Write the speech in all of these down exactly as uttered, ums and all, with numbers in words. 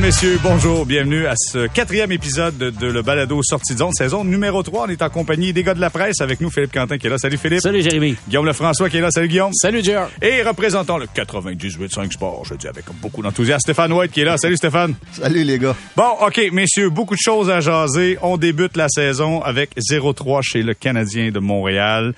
messieurs, bonjour, bienvenue à ce quatrième épisode de, de le balado Sortie de zone, saison numéro trois. On est en compagnie des gars de la presse, avec nous Philippe Quentin qui est là. Salut Philippe. Salut Jérémy. Guillaume Lefrançois qui est là. Salut Guillaume. Salut J R. Et représentant le quatre-vingt-dix-huit cinq Sports, je dis avec beaucoup d'enthousiasme, Stéphane White qui est là. Salut Stéphane. Salut les gars. Bon, OK, messieurs, beaucoup de choses à jaser. On débute la saison avec zéro trois chez le Canadien de Montréal.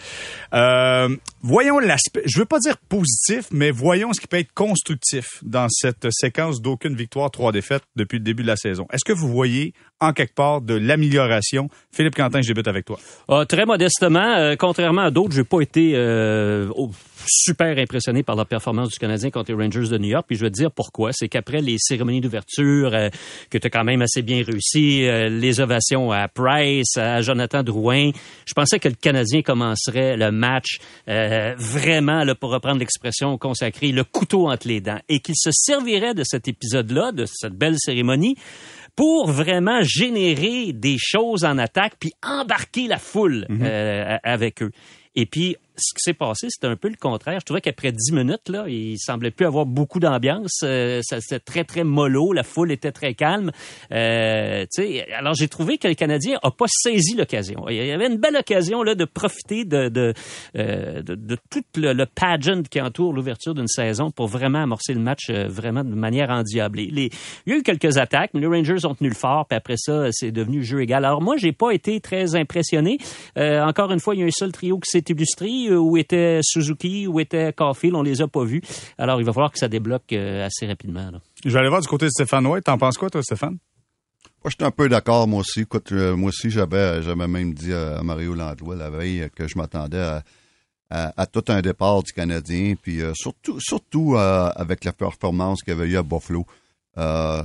Euh, voyons l'aspect, je veux pas dire positif, mais voyons ce qui peut être constructif dans cette séquence d'aucune victoire, trois défaites depuis le début de la saison. Est-ce que vous voyez en quelque part de l'amélioration? Philippe Quentin, je débute avec toi. Euh, très modestement, euh, contrairement à d'autres, j'ai pas été euh, oh, super impressionné par la performance du Canadien contre les Rangers de New York. Puis je vais te dire pourquoi. C'est qu'après les cérémonies d'ouverture euh, que tu as quand même assez bien réussi, euh, les ovations à Price, à Jonathan Drouin, je pensais que le Canadien commencerait le match euh, vraiment, là, pour reprendre l'expression consacrée, le couteau entre les dents, et qu'il se servirait de cet épisode-là, de cette belle cérémonie, pour vraiment générer des choses en attaque puis embarquer la foule mm-hmm. euh, avec eux. Et puis, ce qui s'est passé, c'était un peu le contraire. Je trouvais qu'après dix minutes, là, il semblait plus avoir beaucoup d'ambiance. Euh, ça, c'était très, très mollo. La foule était très calme. Euh, tu sais, alors, j'ai trouvé que le Canadien a pas saisi l'occasion. Il y avait une belle occasion là de profiter de, de, euh, de, de tout le, le pageant qui entoure l'ouverture d'une saison pour vraiment amorcer le match euh, vraiment de manière endiablée. Les, il y a eu quelques attaques, mais les Rangers ont tenu le fort, puis après ça, c'est devenu jeu égal. Alors, moi, j'ai pas été très impressionné. Euh, encore une fois, il y a un seul trio qui s'est illustré. Où était Suzuki, où était Caulfield, on les a pas vus. Alors, il va falloir que ça débloque euh, assez rapidement. Là. Je vais aller voir du côté de Stéphane White. T'en penses quoi, toi, Stéphane? Moi, j'étais un peu d'accord, moi aussi. Écoute, euh, moi aussi, j'avais, j'avais même dit à Mario Landlois la veille que je m'attendais à, à, à tout un départ du Canadien, puis euh, surtout, surtout euh, avec la performance qu'il y avait eu à Buffalo. Euh,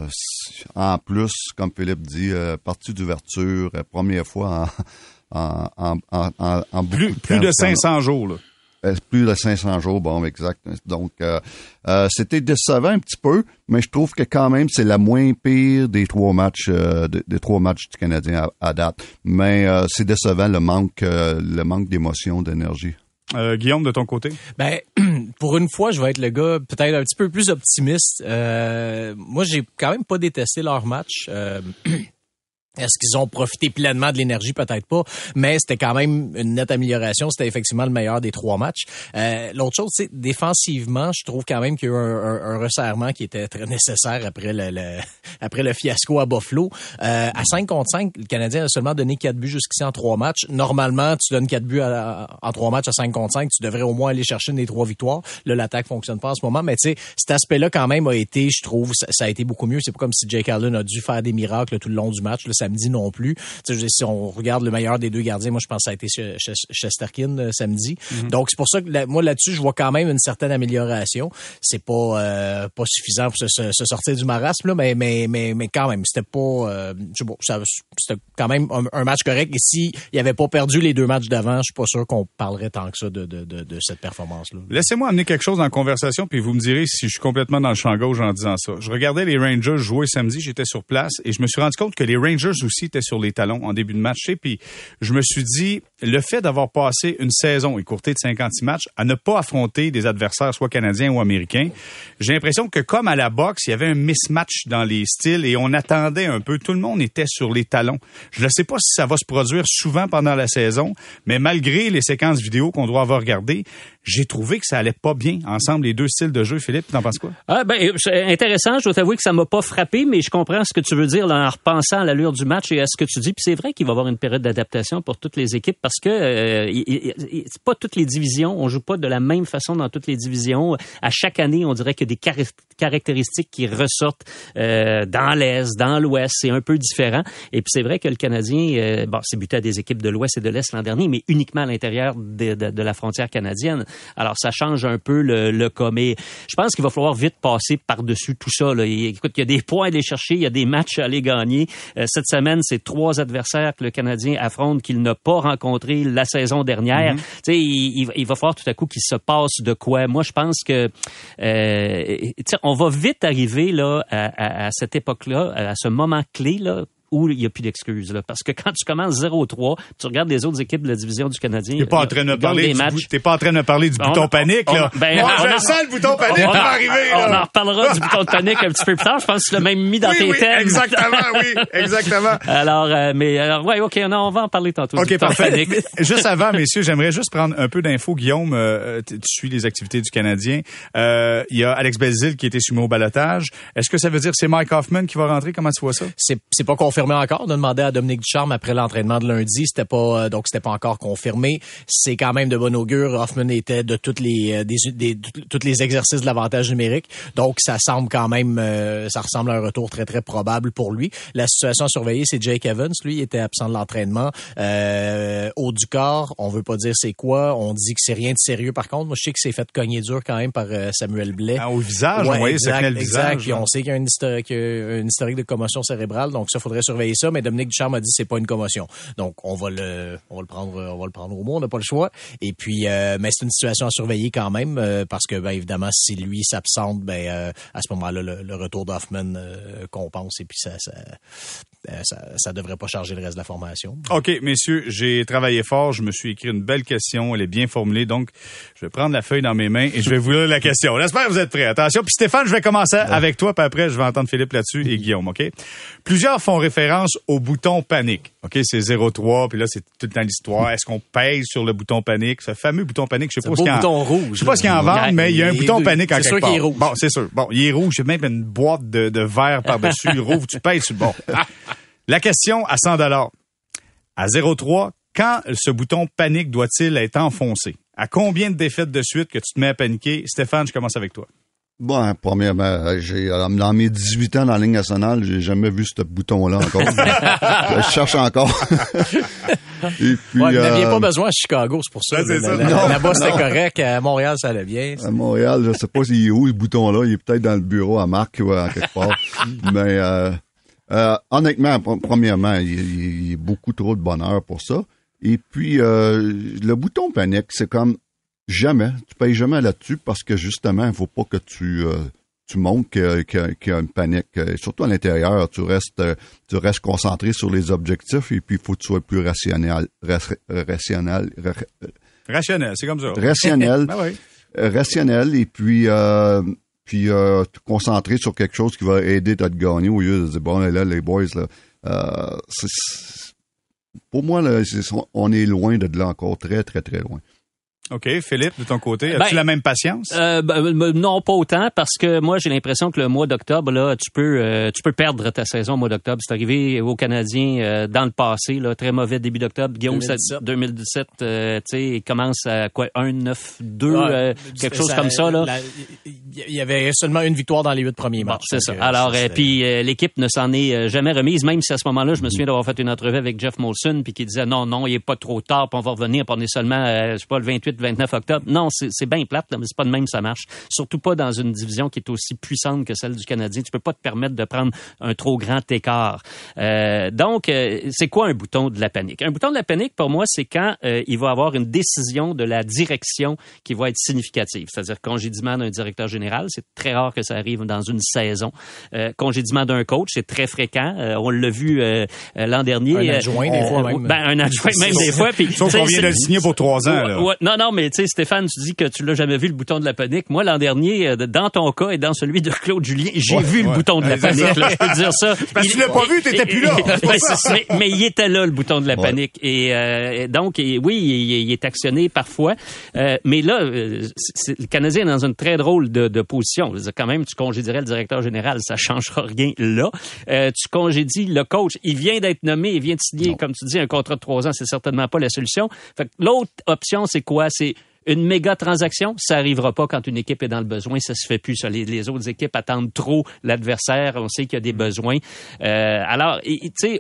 en plus, comme Philippe dit, euh, partie d'ouverture, euh, première fois en... En, en, en, en, en plus, plus de cinq cents jours, là. Euh, plus de cinq cents jours, bon, exact. Donc, euh, euh, c'était décevant un petit peu, mais je trouve que quand même, c'est la moins pire des trois matchs, euh, des, des trois matchs du Canadien à, à date. Mais euh, c'est décevant le manque, euh, le manque d'émotion, d'énergie. Euh, Guillaume, de ton côté? Ben, pour une fois, je vais être le gars peut-être un petit peu plus optimiste. Euh, moi, j'ai quand même pas détesté leur match. Euh, Est-ce qu'ils ont profité pleinement de l'énergie? Peut-être pas, mais c'était quand même une nette amélioration. C'était effectivement le meilleur des trois matchs. Euh, l'autre chose, c'est défensivement, je trouve quand même qu'il y a eu un, un, un resserrement qui était très nécessaire après le, le après le fiasco à Buffalo. Euh, à cinq contre cinq, le Canadien a seulement donné quatre buts jusqu'ici en trois matchs. Normalement, tu donnes quatre buts à, à, en trois matchs à cinq contre cinq, tu devrais au moins aller chercher une des trois victoires. Là, l'attaque fonctionne pas en ce moment, mais tu sais, cet aspect-là quand même a été, je trouve, ça, ça a été beaucoup mieux. C'est pas comme si Jake Allen a dû faire des miracles là, tout le long du match. Là, samedi non plus. Tu sais, si on regarde le meilleur des deux gardiens, moi je pense que ça a été Shesterkin euh, samedi. Mm-hmm. Donc c'est pour ça que là, moi là-dessus je vois quand même une certaine amélioration. C'est pas euh, pas suffisant pour se, se, se sortir du marasme là, mais mais mais mais quand même c'était pas euh, je sais pas, ça, c'était quand même un, un match correct. Et si il avait pas perdu les deux matchs d'avant, je suis pas sûr qu'on parlerait tant que ça de de de, de cette performance là. Laissez-moi amener quelque chose dans la conversation puis vous me direz si je suis complètement dans le champ gauche en disant ça. Je regardais les Rangers jouer samedi, j'étais sur place et je me suis rendu compte que les Rangers aussi étaient sur les talons en début de match. Et puis, je me suis dit, le fait d'avoir passé une saison écourtée de cinquante-six matchs à ne pas affronter des adversaires soit canadiens ou américains, j'ai l'impression que comme à la boxe, il y avait un mismatch dans les styles et on attendait un peu. Tout le monde était sur les talons. Je ne sais pas si ça va se produire souvent pendant la saison, mais malgré les séquences vidéo qu'on doit avoir regardées, j'ai trouvé que ça allait pas bien ensemble, les deux styles de jeu. Philippe, t'en penses quoi? Ah, ben, c'est intéressant. Je dois t'avouer que ça m'a pas frappé, mais je comprends ce que tu veux dire là, en repensant à l'allure du match et à ce que tu dis. Puis c'est vrai qu'il va y avoir une période d'adaptation pour toutes les équipes parce que euh, il, il, il, c'est pas toutes les divisions. On joue pas de la même façon dans toutes les divisions. À chaque année, on dirait qu'il y a des car- caractéristiques qui ressortent euh, dans l'Est, dans l'Ouest. C'est un peu différent. Et puis c'est vrai que le Canadien, euh, bon, c'est buté à des équipes de l'Ouest et de l'Est l'an dernier, mais uniquement à l'intérieur de, de, de la frontière canadienne. Alors, ça change un peu le, le cas. Mais je pense qu'il va falloir vite passer par-dessus tout ça. Là. Il, écoute, il y a des points à aller chercher, il y a des matchs à aller gagner. Euh, cette semaine, c'est trois adversaires que le Canadien affronte qu'il n'a pas rencontrés la saison dernière. Mm-hmm. Tu sais, il, il va falloir tout à coup qu'il se passe de quoi. Moi, je pense que euh, on va vite arriver là à, à, à cette époque-là, à ce moment clé là. où il n'y a plus d'excuses. Là, parce que quand tu commences zéro trois, tu regardes les autres équipes de la division du Canadien. T'es pas en train de parler du, matchs. t'es pas en train de parler du on, bouton panique, on, là. Ben, Moi, on je a, sens le bouton panique on, qui va arriver, là. On en reparlera du bouton de panique un petit peu plus tard. Je pense que tu l'as même mis dans oui, tes oui, thèmes. Exactement, oui, exactement. Alors, euh, mais, alors, ouais, OK, non, on va en parler tantôt. OK, du bouton parfait. de panique. Juste avant, messieurs, j'aimerais juste prendre un peu d'infos. Guillaume, euh, tu suis les activités du Canadien. Euh, il y a Alex Belzile qui a été soumis au ballottage. Est-ce que ça veut dire que c'est Mike Hoffman qui va rentrer? Comment tu vois ça? C'est, c'est pas confirmé encore. On a demandé à Dominique Ducharme après l'entraînement de lundi. C'était pas, euh, donc c'était pas encore confirmé. C'est quand même de bon augure. Hoffman était de toutes les, des, des, des tous les exercices de l'avantage numérique. Donc, ça semble quand même, euh, ça ressemble à un retour très, très probable pour lui. La situation à surveiller, c'est Jake Evans. Lui, il était absent de l'entraînement. Euh, haut du corps, on veut pas dire c'est quoi. On dit que c'est rien de sérieux. Par contre, moi, je sais que c'est fait cogner dur quand même par euh, Samuel Blais. Ah, au visage, ouais, on voyait exact, ça le exact. visage. Puis on sait qu'il y a une historique, une historique de commotion cérébrale, donc ça faudrait surveiller ça. Mais Dominique Ducharme a dit que c'est pas une commotion, donc on va le, on va le prendre, on va le prendre au mot. On n'a pas le choix. Et puis, euh, mais c'est une situation à surveiller quand même euh, parce que, ben évidemment, si lui s'absente, ben euh, à ce moment-là, le, le retour d'Hoffman euh, compense et puis ça, ça, ça, ça devrait pas charger le reste de la formation. OK, messieurs, j'ai travaillé fort. Je me suis écrit une belle question. Elle est bien formulée. Donc, je vais prendre la feuille dans mes mains et je vais vous lire la question. J'espère que vous êtes prêts. Attention. Puis Stéphane, je vais commencer ouais. avec toi. Puis après, je vais entendre Philippe là-dessus et Guillaume, OK? Plusieurs font référence au bouton panique. OK, c'est zéro trois. Puis là, c'est tout le temps l'histoire. Est-ce qu'on pèse sur le bouton panique? Ce fameux bouton panique, je sais pas ce qu'il y a. bouton rouge. Je sais pas ce qu'il y a en vente, mais il y a un bouton panique en quelque part. C'est sûr qu'il est rouge. Bon, c'est sûr. Bon, il est rouge. Il y a même une boîte de, de verre par-dessus. Il rouvre, tu pèses sur le bon. La question à cent dollars. À zéro trois, quand ce bouton panique doit-il être enfoncé? À combien de défaites de suite que tu te mets à paniquer? Stéphane, je commence avec toi. Bon, premièrement, j'ai, dans mes dix-huit ans dans la Ligue nationale, j'ai jamais vu ce bouton-là encore. Je cherche encore. Et puis, ouais, vous n'aviez euh, pas besoin à Chicago, c'est pour ça. Là, c'est là, ça. là, Non, là-bas, c'était non. correct. À Montréal, ça allait bien. À Montréal, je sais pas s'il est où, ce bouton-là. Il est peut-être dans le bureau à Marc ou à quelque part. Mais euh, euh, honnêtement, premièrement, il, il y a beaucoup trop de bonheur pour ça. Et puis, euh, le bouton panique, c'est comme jamais. Tu payes jamais là-dessus parce que justement, il faut pas que tu euh, tu montres qu'il y, qu'il y a une panique. Surtout à l'intérieur, tu restes euh, tu restes concentré sur les objectifs et puis il faut que tu sois plus rationnel. Rationnel. Rationnel, c'est comme ça. Rationnel. Ben oui. Rationnel et puis euh, puis euh, te concentrer sur quelque chose qui va aider à te gagner au lieu de dire bon là les boys là. Euh, c'est, c'est, pour moi là, c'est, on est loin de là encore, très très très loin. OK. Philippe, de ton côté, Ben, as-tu la même patience? Euh, ben, non, pas autant, parce que moi, j'ai l'impression que le mois d'octobre, là, tu peux euh, tu peux perdre ta saison au mois d'octobre. C'est arrivé aux Canadiens euh, dans le passé, là, très mauvais début d'octobre. Guillaume, deux mille dix-sept, deux mille dix-sept euh, tu sais, il commence à quoi, un neuf deux, Ouais, euh, quelque chose ça, comme ça, là. La, il y avait seulement une victoire dans les huit premiers Bon, matchs. c'est ça. Que, Alors, ça, euh, puis euh, l'équipe ne s'en est euh, jamais remise, même si à ce moment-là, je me souviens d'avoir fait une entrevue avec Jeff Molson, puis qui disait non, non, il est pas trop tard, puis on va revenir, puis on est seulement, euh, je sais pas, le vingt-huit vingt-neuf octobre. Non, c'est, c'est bien plate, là, mais c'est pas de même ça marche. Surtout pas dans une division qui est aussi puissante que celle du Canadien. Tu peux pas te permettre de prendre un trop grand écart. Euh, donc, euh, c'est quoi un bouton de la panique? Un bouton de la panique, pour moi, c'est quand euh, il va y avoir une décision de la direction qui va être significative. C'est-à-dire congédiement d'un directeur général, c'est très rare que ça arrive dans une saison. Euh, congédiement d'un coach, c'est très fréquent. Euh, on l'a vu euh, l'an dernier. Un adjoint, des fois, même. Ben, un adjoint, même des fois. Puis, Sauf qu'on vient de le signer pour trois ans. Là. Ouais, non, non, mais tu sais, Stéphane, tu dis que tu l'as jamais vu, le bouton de la panique. Moi, l'an dernier, dans ton cas et dans celui de Claude Julien, j'ai ouais, vu ouais. le bouton de la ouais, panique. Là, je peux te dire ça. Parce que tu l'as pas vu, t'étais plus là. mais, mais, mais il était là, le bouton de la ouais. panique. Et euh, donc, et, oui, il, il est actionné parfois. Euh, mais là, c'est, le Canadien est dans une très drôle de, de position. Quand même, tu congédierais le directeur général, ça changera rien là. Euh, tu congédies le coach. Il vient d'être nommé, il vient de signer, non. comme tu dis, un contrat de trois ans. C'est certainement pas la solution. Fait que l'autre option, c'est quoi? C'est une méga transaction, ça arrivera pas quand une équipe est dans le besoin, ça se fait plus. Ça. Les, les autres équipes attendent trop l'adversaire, on sait qu'il y a des besoins. Euh, alors, tu sais,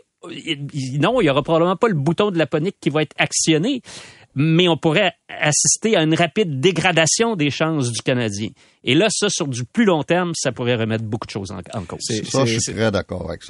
non, il y aura probablement pas le bouton de la panique qui va être actionné, mais on pourrait assister à une rapide dégradation des chances du Canadien. Et là, ça, sur du plus long terme, ça pourrait remettre beaucoup de choses en, en cause. C'est, ça, c'est, je suis très d'accord avec ça.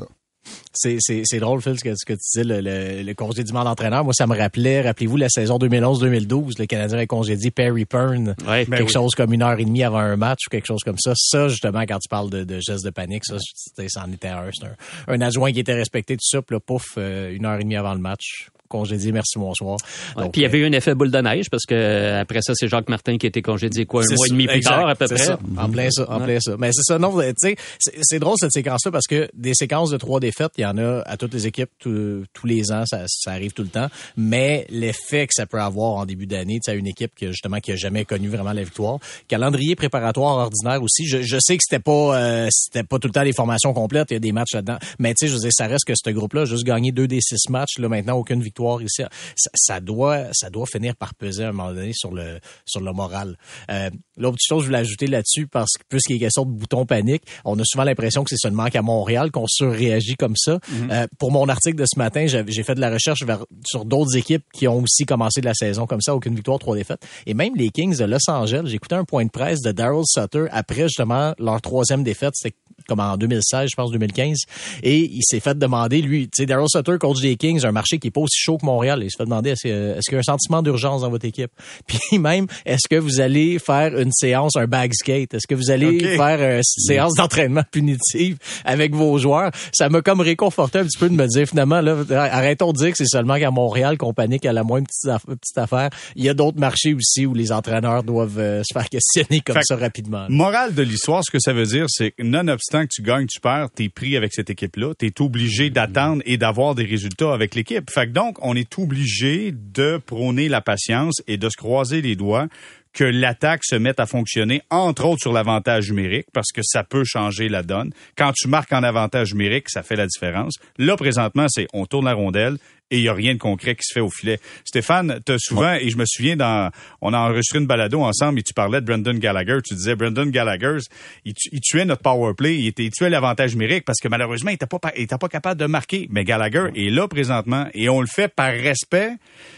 C'est, c'est, c'est drôle, Phil, ce que, ce que tu disais, le, le, le congédiement d'entraîneur. Moi, ça me rappelait, rappelez-vous, la saison deux mille onze deux mille douze, le Canadien avait congédié Perry Pern, ouais, quelque oui. chose comme une heure et demie avant un match ou quelque chose comme ça. Ça, justement, quand tu parles de, de gestes de panique, ça, ça en était un. C'est un, un adjoint qui était respecté, tout ça, puis là, pouf, euh, une heure et demie avant le match. Congédié, merci, bonsoir. Ouais, puis il y avait eu un effet boule de neige parce que euh, après ça, c'est Jacques Martin qui a été congédié quoi, un mois et demi plus tard à peu près. Ça. En plein ça, en ouais. plein ça. Mais c'est ça, non, tu sais, c'est, c'est drôle cette séquence-là parce que des séquences de trois défaites, il y en a à toutes les équipes tout, tous les ans, ça, ça arrive tout le temps. Mais l'effet que ça peut avoir en début d'année, tu sais, une équipe qui justement qui a jamais connu vraiment la victoire, calendrier préparatoire ordinaire aussi. Je, je sais que c'était pas, euh, c'était pas tout le temps les formations complètes, il y a des matchs là-dedans. Mais tu sais, je veux dire, ça reste que ce groupe-là a juste gagné deux des six matchs, là maintenant aucune victoire ici. Ça, ça doit, ça doit finir par peser à un moment donné sur le, sur le moral. Euh, l'autre chose que je voulais ajouter là-dessus, parce que puisqu'il est question de bouton panique, on a souvent l'impression que c'est seulement qu'à Montréal qu'on surréagit comme ça. Mm-hmm. Euh, pour mon article de ce matin, j'ai, j'ai fait de la recherche vers, sur d'autres équipes qui ont aussi commencé de la saison comme ça, aucune victoire, trois défaites. Et même les Kings de Los Angeles, j'ai écouté un point de presse de Daryl Sutter après justement leur troisième défaite, c'était comme en deux mille seize, je pense, deux mille quinze. Et il s'est fait demander, lui, tu sais, Daryl Sutter, coach des Kings, un marché qui est pas aussi chaud que Montréal. Il s'est fait demander, est-ce, que, est-ce qu'il y a un sentiment d'urgence dans votre équipe? Puis même, est-ce que vous allez faire une séance, un bag skate? Est-ce que vous allez okay. faire une séance d'entraînement punitive avec vos joueurs? Ça m'a comme réconforté un petit peu de me dire, finalement, là, arrêtons de dire que c'est seulement qu'à Montréal qu'on panique à la moindre petite, aff- petite affaire. Il y a d'autres marchés aussi où les entraîneurs doivent euh, se faire questionner comme fait, ça rapidement. Morale de l'histoire, ce que ça veut dire, c'est que nonobstant que tu gagnes, tu perds, t'es pris avec cette équipe-là, t'es obligé d'attendre et d'avoir des résultats avec l'équipe. Fait que donc, on est obligé de prôner la patience et de se croiser les doigts que l'attaque se mette à fonctionner, entre autres sur l'avantage numérique, parce que ça peut changer la donne. Quand tu marques en avantage numérique, ça fait la différence. Là, présentement, c'est on tourne la rondelle et il n'y a rien de concret qui se fait au filet. Stéphane, t'as souvent, ouais. et je me souviens, dans, on a enregistré une balado ensemble et tu parlais de Brendan Gallagher. Tu disais, Brendan Gallagher, il, tu, il tuait notre power play, il, était, il tuait l'avantage numérique parce que malheureusement, il n'était pas, il était pas capable de marquer. Mais Gallagher est là présentement et on le fait par respect.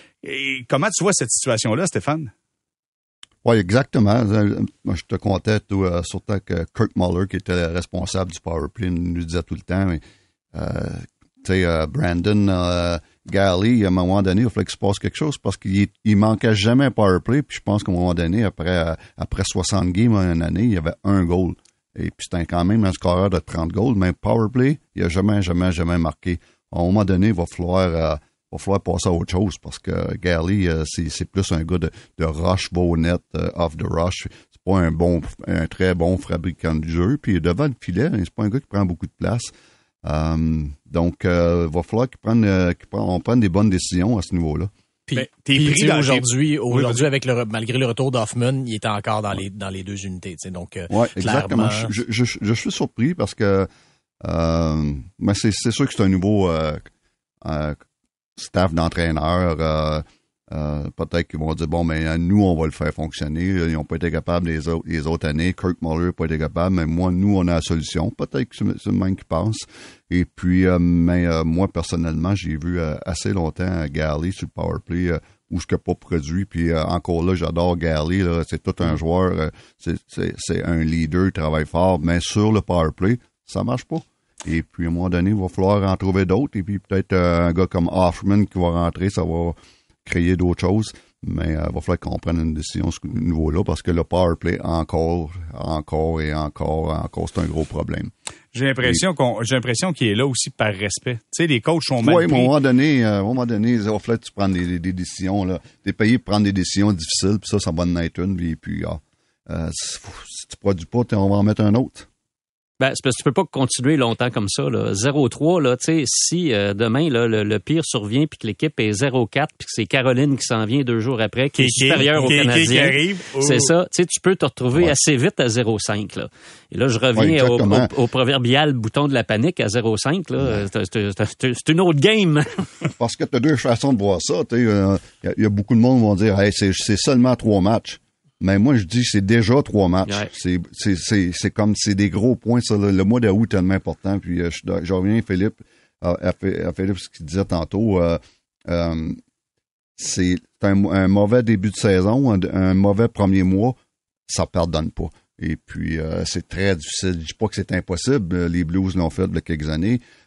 Et comment tu vois cette situation-là, Stéphane? Oui, exactement. Moi, je te comptais tout, euh, surtout que Kirk Muller, qui était responsable du power play, nous disait tout le temps, mais, euh, tu sais, euh, Brandon euh, Galley, à un moment donné, il fallait qu'il se passe quelque chose parce qu'il il manquait jamais un power play. Puis je pense qu'à un moment donné, après euh, après soixante games en une année, il y avait un goal. Et puis c'était quand même un scoreur de trente goals, mais power play, il n'a jamais, jamais, jamais marqué. À un moment donné, il va falloir... Euh, Il va falloir passer à autre chose parce que Galley, euh, c'est, c'est plus un gars de, de rush, beau net, uh, off the rush. C'est pas un bon, un très bon fabricant de jeu. Puis devant le filet, c'est pas un gars qui prend beaucoup de place. Um, donc, euh, il va falloir qu'il prenne, euh, qu'il prenne, on prenne des bonnes décisions à ce niveau-là. Puis, ben, t'es puis pris dans aujourd'hui, aujourd'hui oui, avec le, malgré le retour d'Hoffman, il était encore dans les, dans les deux unités. Tu sais, donc, euh, ouais, clairement... exactement. Je, je, je, je suis surpris parce que, euh, mais c'est, c'est sûr que c'est un nouveau, euh, euh, staff d'entraîneurs, euh, euh, peut-être qu'ils vont dire, bon, mais nous, on va le faire fonctionner. Ils n'ont pas été capables les autres, les autres années. Kirk Muller n'a pas été capable, mais moi, nous, on a la solution. Peut-être que c'est le même qui pense. Et puis, euh, mais euh, moi, personnellement, j'ai vu euh, assez longtemps Galley sur le powerplay euh, où je n'ai pas produit. Puis euh, encore là, j'adore Galley. Là, c'est tout un joueur. Euh, c'est, c'est, c'est un leader, il travaille fort. Mais sur le powerplay, ça marche pas. Et puis, à un moment donné, il va falloir en trouver d'autres. Et puis, peut-être euh, un gars comme Hoffman qui va rentrer, ça va créer d'autres choses. Mais euh, il va falloir qu'on prenne une décision à ce niveau-là parce que le power play, encore, encore et encore, encore, c'est un gros problème. J'ai l'impression et, qu'on, j'ai l'impression qu'il est là aussi par respect. Tu sais, les coachs sont mal oui, pris. Oui, à un moment donné, euh, à un moment donné, il va falloir que tu prennes des, des, des décisions, là. T'es payé pour prendre des décisions difficiles, puis ça, ça va en être une. Puis, puis ah, euh, si, si tu produis pas, on va en mettre un autre. Ben, c'est parce que tu peux pas continuer longtemps comme ça, là. zéro trois, là, tu sais, si euh, demain, là, le, le pire survient puis que l'équipe est zéro quatre puis que c'est Caroline qui s'en vient deux jours après, qui, qui est supérieure au Canadien, c'est ça, tu sais, tu peux te retrouver ouais. assez vite à zéro cinq, là. Et là, je reviens ouais, au, au, au proverbial bouton de la panique à zéro cinq, là. Ouais. C'est, c'est, c'est, c'est une autre game. Parce que tu as deux façons de voir ça, tu sais. Il euh, y, y a beaucoup de monde qui vont dire, hey, c'est, c'est seulement trois matchs. Mais moi, je dis que c'est déjà trois matchs. Ouais. C'est, c'est, c'est, c'est comme, c'est des gros points, ça. Le mois d'août est tellement important. Puis, euh, je, je reviens, Philippe, à, à Philippe, ce qu'il disait tantôt, euh, euh, c'est un, un mauvais début de saison, un, un mauvais premier mois, ça pardonne pas. Et puis, euh, c'est très difficile. Je dis pas que c'est impossible. Les Blues l'ont fait il y a quelques années.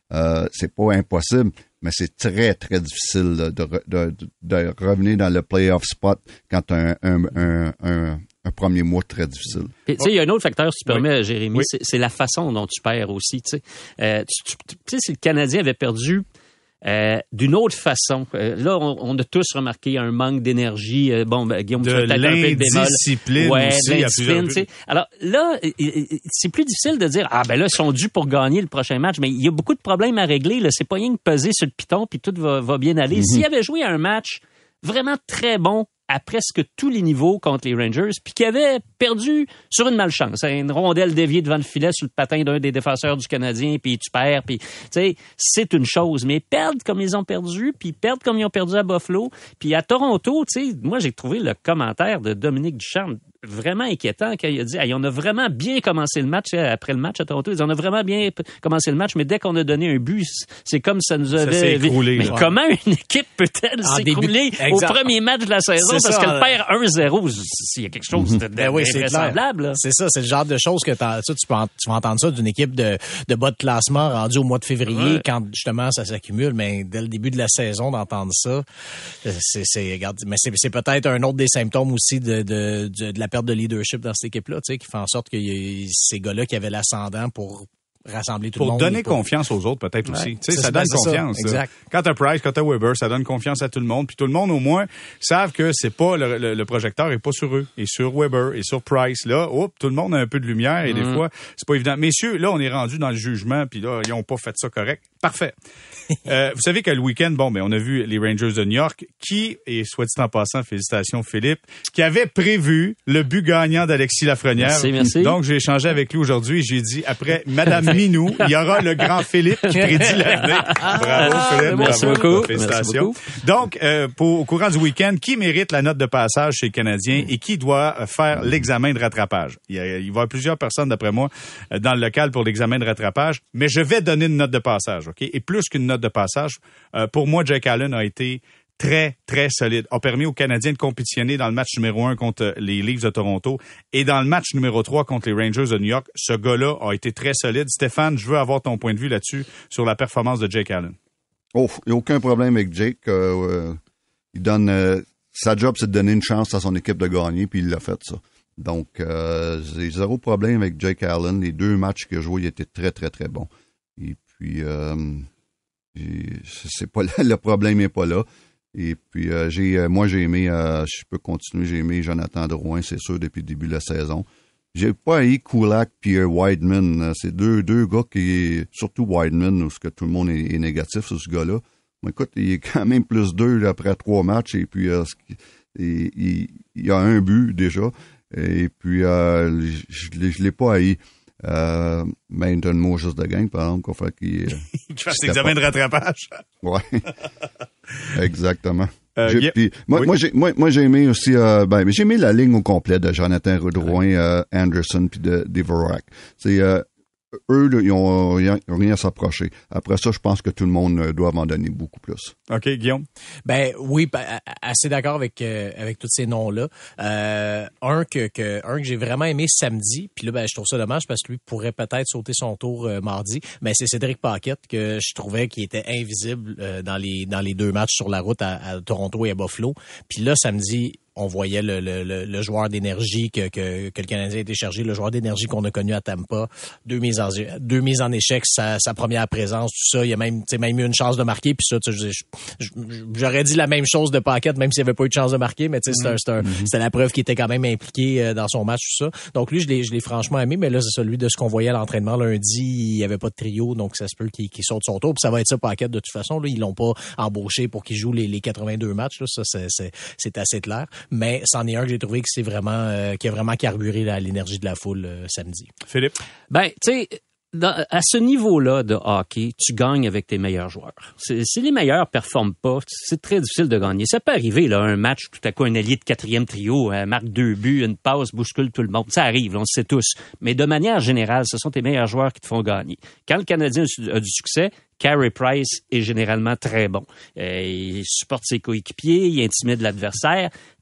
Euh, c'est pas impossible, mais c'est très, très difficile de, de, de, de revenir dans le playoff spot quand tu as un, un, un, un, un premier mois très difficile. Tu sais, il y a un autre facteur, si tu permets, oui. Jérémy, oui. c'est, c'est la façon dont tu perds aussi. Tu sais, euh, tu, tu, tu sais, si le Canadien avait perdu Euh, d'une autre façon. Euh, là, on, on a tous remarqué un manque d'énergie. Euh, bon, ben, Guillaume, de tu vas peut-être un peu de bémol. l'indiscipline ouais, aussi. de l'indiscipline, tu sais. Alors là, c'est plus difficile de dire, ah ben là, ils sont dus pour gagner le prochain match, mais il y a beaucoup de problèmes à régler. Là. C'est pas rien que peser sur le piton puis tout va, va bien aller. Mm-hmm. S'il avait joué un match vraiment très bon à presque tous les niveaux contre les Rangers, puis qui avait perdu sur une malchance. Une rondelle déviée devant le filet sur le patin d'un des défenseurs du Canadien, puis tu perds, puis tu sais, c'est une chose. Mais perdre comme ils ont perdu, puis perdre comme ils ont perdu à Buffalo, puis à Toronto, tu sais, moi j'ai trouvé le commentaire de Dominique Ducharme vraiment inquiétant quand il a dit hey, on a vraiment bien commencé le match après le match à Toronto. Il dit on a vraiment bien commencé le match, mais dès qu'on a donné un but, c'est comme ça nous avait... Ça s'est écroulé. Mais là. comment une équipe peut-elle en s'écrouler début... au premier match de la saison c'est parce ça, qu'elle perd un zéro? S'il y a quelque chose mm-hmm. de, de ben oui, invraisemblable. C'est ça, c'est le genre de choses que ça, tu, peux en, tu vas entendre ça d'une équipe de, de bas de classement rendue au mois de février ouais. quand justement ça s'accumule. Mais dès le début de la saison, d'entendre ça, c'est, c'est, regarde, mais c'est, c'est peut-être un autre des symptômes aussi de, de, de, de la perte de leadership dans cette équipe-là, tu sais, qui fait en sorte que y a ces gars-là qui avaient l'ascendant pour rassembler tout pour le monde. donner pour donner confiance aux autres, peut-être ouais, aussi. Tu sais, ça, ça donne c'est confiance. Ça. Exact. Quand t'as Price, quand t'as Weber, ça donne confiance à tout le monde. Puis tout le monde, au moins, savent que c'est pas le, le, le projecteur est pas sur eux, et sur Weber, et sur Price. Là, hop, tout le monde a un peu de lumière, et mm. des fois, c'est pas évident. Messieurs, là, on est rendu dans le jugement, puis là, ils ont pas fait ça correct. Parfait. euh, vous savez que le week-end, bon, ben, on a vu les Rangers de New York, qui, et soit dit en passant, félicitations Philippe, qui avait prévu le but gagnant d'Alexis Lafrenière. Merci, merci. Donc, j'ai échangé avec lui aujourd'hui, et j'ai dit, après Madame Minou, il y aura le grand Philippe qui prédit l'avenir. Bravo, Philippe. Merci bravo. beaucoup. Félicitations. Merci beaucoup. Donc, euh, pour, au courant du week-end, qui mérite la note de passage chez les Canadiens et qui doit faire l'examen de rattrapage? Il, y a, il va y avoir plusieurs personnes, d'après moi, dans le local pour l'examen de rattrapage, mais je vais donner une note de passage, OK? Et plus qu'une note de passage, euh, pour moi, Jake Allen a été très, très solide. A permis aux Canadiens de compétitionner dans le match numéro un contre les Leafs de Toronto et dans le match numéro trois contre les Rangers de New York. Ce gars-là a été très solide. Stéphane, je veux avoir ton point de vue là-dessus sur la performance de Jake Allen. Oh, il n'y a aucun problème avec Jake. Euh, euh, il donne... Euh, sa job, c'est de donner une chance à son équipe de gagner, puis il l'a fait, ça. Donc, euh, j'ai zéro problème avec Jake Allen. Les deux matchs qu'il a joués, il était très, très, très bon. Et puis, euh, c'est pas là, le problème n'est pas là. Et puis, euh, j'ai, euh, moi, j'ai aimé, euh, je peux continuer, j'ai aimé Jonathan Drouin, c'est sûr, depuis le début de la saison. J'ai pas haï Kulak puis Wideman. C'est deux, deux gars qui, surtout Wideman, où que tout le monde est, est négatif sur ce gars-là. Mais écoute, il est quand même plus deux là, après trois matchs, et puis euh, il, il, il a un but déjà. Et puis, euh, je ne l'ai pas haï. Euh, mais il donne moi juste de gang, par exemple, qu'on fait qu'il... qu'il fasse l'examen de rattrapage. Ouais. Exactement. Euh, j'ai, yeah. puis, moi, oui. moi, j'ai, moi, moi, j'ai aimé aussi, euh, ben, j'ai aimé la ligne au complet de Jonathan Drouin, euh, Anderson puis de Dvorak. C'est, euh, eux, là, ils ont rien, rien à s'approcher. Après ça, je pense que tout le monde doit m'en donner beaucoup plus. OK, Guillaume? Ben oui, ben, assez d'accord avec euh, avec tous ces noms-là. Euh, un que, que un que j'ai vraiment aimé samedi, puis là, ben, je trouve ça dommage parce que lui pourrait peut-être sauter son tour euh, mardi. Ben c'est Cédric Paquette que je trouvais qu'il était invisible euh, dans les dans les deux matchs sur la route à, à Toronto et à Buffalo. Puis là, samedi, on voyait le, le, le, le joueur d'énergie que, que, que le Canadien a été cherché, le joueur d'énergie qu'on a connu à Tampa, deux mises en, deux mises en échec, sa, sa première présence, tout ça. Il y a même, même eu une chance de marquer, puis ça, je, je, j'aurais dit la même chose de Paquette, même s'il n'y avait pas eu de chance de marquer, mais tu sais, c'était, c'était, un, mm-hmm. c'était la preuve qu'il était quand même impliqué dans son match, tout ça. Donc lui, je l'ai, je l'ai franchement aimé, mais là, c'est celui de ce qu'on voyait à l'entraînement lundi, il n'y avait pas de trio, donc ça se peut qu'il, qu'il saute son tour, puis ça va être ça, Paquette, de toute façon. Là, ils l'ont pas embauché pour qu'il joue les, les quatre-vingt-deux matchs, là, ça, c'est, c'est, c'est assez clair. Mais c'en est un que j'ai trouvé que c'est vraiment euh, qui a vraiment carburé là, l'énergie de la foule euh, samedi. Philippe? Ben, tu sais, dans, à ce niveau-là de hockey, tu gagnes avec tes meilleurs joueurs. C'est, si les meilleurs performent pas, c'est très difficile de gagner. Ça peut arriver, là, un match, tout à coup, un allié de quatrième trio euh, marque deux buts, une passe, bouscule tout le monde. Ça arrive, là, on le sait tous. Mais de manière générale, ce sont tes meilleurs joueurs qui te font gagner. Quand le Canadien a du succès, Carey Price est généralement très bon. Euh, il supporte ses coéquipiers, il intimide l'adversaire.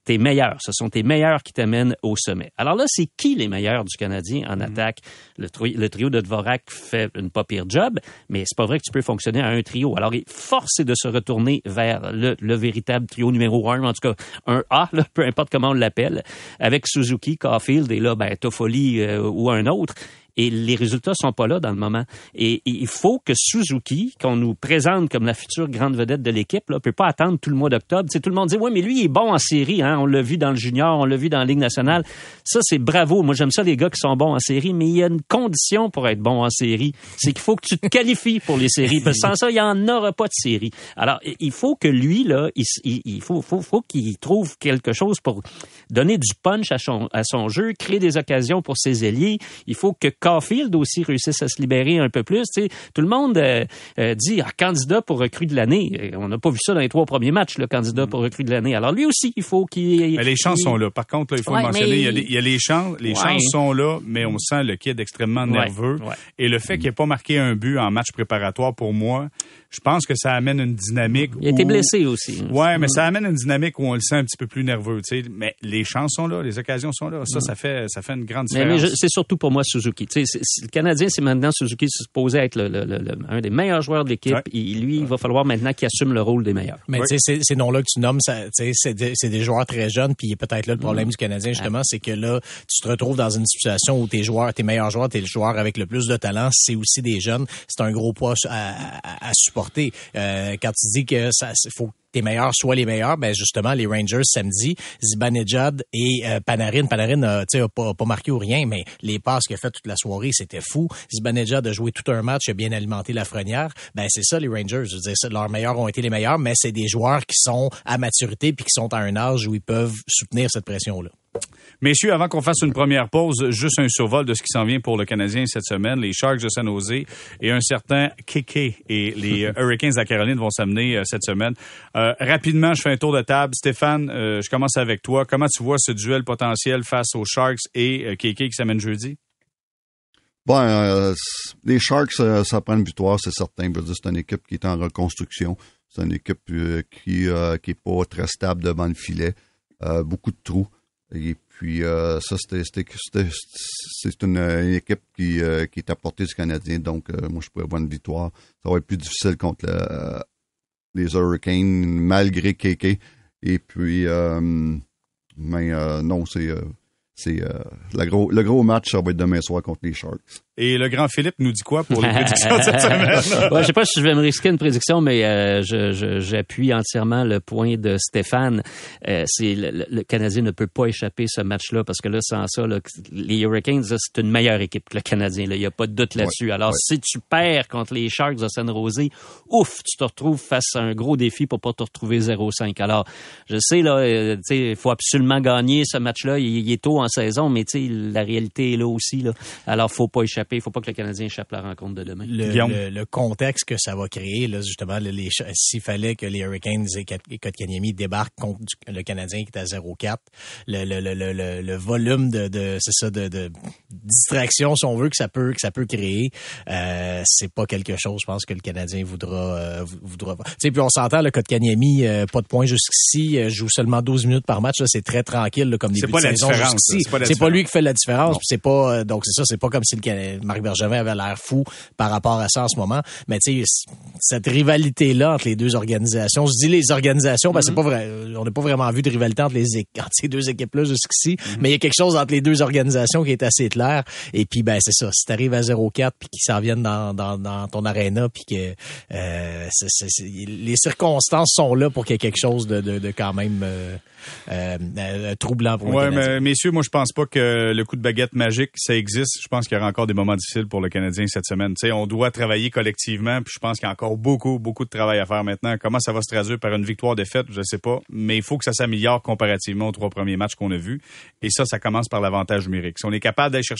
tes meilleurs. Ce sont tes meilleurs qui t'amènent au sommet. Alors là, c'est qui les meilleurs du Canadien en attaque? Le, tri- le trio de Dvorak fait une pas pire job, mais c'est pas vrai que tu peux fonctionner à un trio. Alors, force est de se retourner vers le, le véritable trio numéro un, en tout cas un A, là, peu importe comment on l'appelle, avec Suzuki, Caulfield et là, ben, Toffoli euh, ou un autre. Et les résultats sont pas là dans le moment. Et, et il faut que Suzuki, qu'on nous présente comme la future grande vedette de l'équipe, là, peut pas attendre tout le mois d'octobre. Tu sais, tout le monde dit, ouais, mais lui, il est bon en série, hein. On l'a vu dans le junior, on l'a vu dans la Ligue nationale. Ça, c'est bravo. Moi, j'aime ça, les gars qui sont bons en série, mais il y a une condition pour être bon en série. C'est qu'il faut que tu te qualifies pour les séries. Parce que sans ça, il y en aura pas de série. Alors, il faut que lui, là, il, il, il faut, faut, faut qu'il trouve quelque chose pour donner du punch à son, à son jeu, créer des occasions pour ses ailiers. Il faut que Caulfield aussi réussisse à se libérer un peu plus. Tu sais, tout le monde euh, euh, dit ah, candidat pour recrue de l'année. On n'a pas vu ça dans les trois premiers matchs, le candidat pour recrue de l'année. Alors lui aussi, il faut qu'il... Mais les chances il... sont là. Par contre, là, il faut ouais, le mentionner, mais... il, y a les, il y a les chances, les ouais. chances sont là, mais on sent le kid extrêmement nerveux. Ouais, ouais. Et le fait qu'il n'ait pas marqué un but en match préparatoire, pour moi, je pense que ça amène une dynamique. Il a où... été blessé aussi. Ouais, mais ça amène une dynamique où on le sent un petit peu plus nerveux. Tu sais. Mais les chances sont là, les occasions sont là. Ça, ça fait, ça fait une grande différence. Mais, mais je, c'est surtout pour moi Suzuki. Tu sais, c'est, c'est, le Canadien, c'est maintenant Suzuki supposé être le, le, le, le, un des meilleurs joueurs de l'équipe. Ouais. Et lui, il va falloir maintenant qu'il assume le rôle des meilleurs. Mais ouais. tu sais, ces noms-là que tu nommes, ça, c'est, des, c'est des joueurs très jeunes. Puis peut-être là le problème mmh. du Canadien justement, c'est que là, tu te retrouves dans une situation où tes joueurs, tes meilleurs joueurs, tes joueurs avec le plus de talent, c'est aussi des jeunes. C'est un gros poids à, à, à supporter. Euh, quand tu dis que ça, faut tes meilleurs soient les meilleurs, ben justement les Rangers samedi, Zibanejad et euh, Panarin. Panarin a, a pas, pas marqué ou rien, mais les passes qu'il a fait toute la soirée, c'était fou. Zibanejad a joué tout un match, a bien alimenté Lafrenière. Ben c'est ça les Rangers. Je veux dire, leurs meilleurs ont été les meilleurs, mais c'est des joueurs qui sont à maturité puis qui sont à un âge où ils peuvent soutenir cette pression-là. Messieurs, avant qu'on fasse une première pause, juste un survol de ce qui s'en vient pour le Canadien cette semaine. Les Sharks de San Jose et un certain Kéké et les Hurricanes de la Caroline vont s'amener euh, cette semaine. Euh, rapidement, je fais un tour de table. Stéphane, euh, je commence avec toi. Comment tu vois ce duel potentiel face aux Sharks et euh, Kéké qui s'amène jeudi? Bon, euh, les Sharks, euh, ça prend une victoire, c'est certain. Je veux dire, c'est une équipe qui est en reconstruction. C'est une équipe euh, qui euh, qui est pas très stable devant le filet. Euh, beaucoup de trous. Et puis, euh, ça, c'était, c'était, c'était, c'est une, une équipe qui, euh, qui est à portée du Canadien. Donc, euh, moi, je pourrais avoir une victoire. Ça va être plus difficile contre le, euh, les Hurricanes, malgré Kéké. Et puis, euh, mais euh, non, c'est... Euh, C'est euh, la gros, le gros match, ça va être demain soir contre les Sharks. Et le grand Philippe nous dit quoi pour les prédictions de cette semaine? Ouais, je sais pas si je vais me risquer une prédiction, mais euh, je, je, j'appuie entièrement le point de Stéphane. Euh, c'est le, le Canadien ne peut pas échapper ce match-là parce que là, sans ça, là, les Hurricanes, là, c'est une meilleure équipe que le Canadien. Il n'y a pas de doute là-dessus. Ouais, Alors, ouais. si tu perds contre les Sharks de San Jose, ouf, tu te retrouves face à un gros défi pour pas te retrouver zéro cinq. Alors, je sais, là, euh, tu sais, il faut absolument gagner ce match-là. Il, il est tôt en saison, mais tu sais, la réalité est là aussi. Là. Alors, faut pas échapper. Il faut pas que le Canadien échappe la rencontre de demain. Le, le, le contexte que ça va créer, là, justement, les, les, s'il fallait que les Hurricanes et Kotkaniemi débarquent contre le Canadien qui est à zéro quatre, le, le, le, le, le volume de, de c'est ça, de, de distraction, si on veut, que ça peut, que ça peut créer, euh, c'est pas quelque chose, je pense, que le Canadien voudra, euh, voudra. Tu sais, puis on s'entend, le Kotkaniemi, euh, pas de points jusqu'ici, euh, joue seulement douze minutes par match, là, c'est très tranquille, là, comme début de saison jusqu'ici. C'est pas, c'est pas lui qui fait la différence, puis c'est pas, donc c'est ça, c'est pas comme si le Marc Bergevin avait l'air fou par rapport à ça en ce moment. Mais tu sais, cette rivalité-là entre les deux organisations, je dis les organisations parce que mm-hmm. c'est pas vrai, on n'a pas vraiment vu de rivalité entre, les, entre ces deux équipes-là jusqu'ici, mm-hmm. mais il y a quelque chose entre les deux organisations qui est assez clair. Et puis, ben c'est ça, si t'arrives à zéro quatre puis qu'ils s'en viennent dans, dans, dans ton aréna puis que euh, c'est, c'est, c'est, les circonstances sont là pour qu'il y ait quelque chose de, de, de quand même euh, euh, euh, troublant pour ouais, le Canadien. Mais messieurs, moi je pense pas que le coup de baguette magique, ça existe. Je pense qu'il y aura encore des moments difficiles pour le Canadien cette semaine. Tu sais, on doit travailler collectivement, puis je pense qu'il y a encore beaucoup, beaucoup de travail à faire maintenant. Comment ça va se traduire par une victoire-défaite, je sais pas, mais il faut que ça s'améliore comparativement aux trois premiers matchs qu'on a vus. Et ça, ça commence par l'avantage numérique. Si on est capable d'aller chercher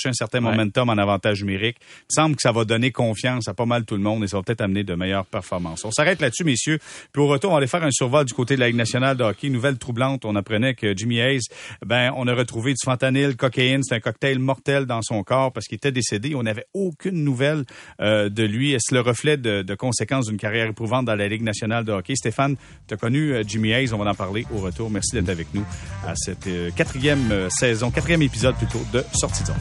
chercher un certain ouais. momentum en avantage numérique. Il me semble que ça va donner confiance à pas mal tout le monde et ça va peut-être amener de meilleures performances. On s'arrête là-dessus, messieurs. Puis au retour, on va aller faire un survol du côté de la Ligue nationale de hockey. Nouvelle troublante, on apprenait que Jimmy Hayes, ben, on a retrouvé du fentanyl, cocaïne. C'est un cocktail mortel dans son corps parce qu'il était décédé. On n'avait aucune nouvelle euh, de lui. Est-ce le reflet de, de conséquences d'une carrière éprouvante dans la Ligue nationale de hockey? Stéphane, tu as connu euh, Jimmy Hayes. On va en parler au retour. Merci d'être avec nous à cette euh, quatrième euh, saison, quatrième épisode plutôt de Sortie de zone.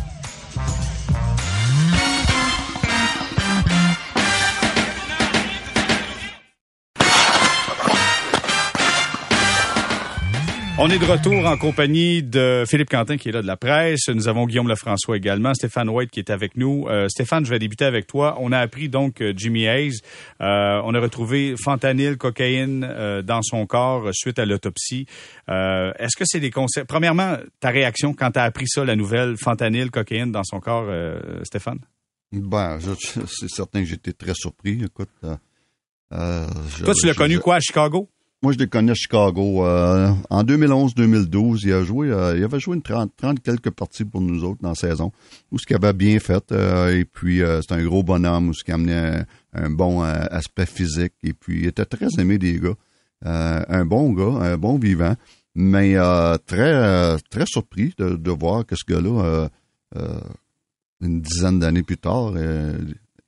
On est de retour en compagnie de Philippe Quentin qui est là de la presse. Nous avons Guillaume Lefrançois également, Stéphane White qui est avec nous. Euh, Stéphane, je vais débuter avec toi. On a appris donc euh, Jimmy Hayes. Euh, on a retrouvé fentanyl, cocaïne euh, dans son corps suite à l'autopsie. Euh, est-ce que c'est des conseils? Premièrement, ta réaction quand tu as appris ça, la nouvelle fentanyl, cocaïne dans son corps, euh, Stéphane? Ben, je, c'est certain que j'étais très surpris. Écoute, euh, euh, je, toi, tu l'as je, connu je, quoi à Chicago? Moi, je l'ai connu à Chicago. Euh, en deux mille onze deux mille douze, il a joué, euh, il avait joué une trente, trente quelques parties pour nous autres dans la saison, où ce qu'il avait bien fait. Euh, et puis, euh, c'est un gros bonhomme, où ce qui amenait un, un bon euh, aspect physique. Et puis, il était très aimé des gars. Euh, un bon gars, un bon vivant, mais euh, très euh, très surpris de, de voir que ce gars-là, euh, euh, une dizaine d'années plus tard, euh,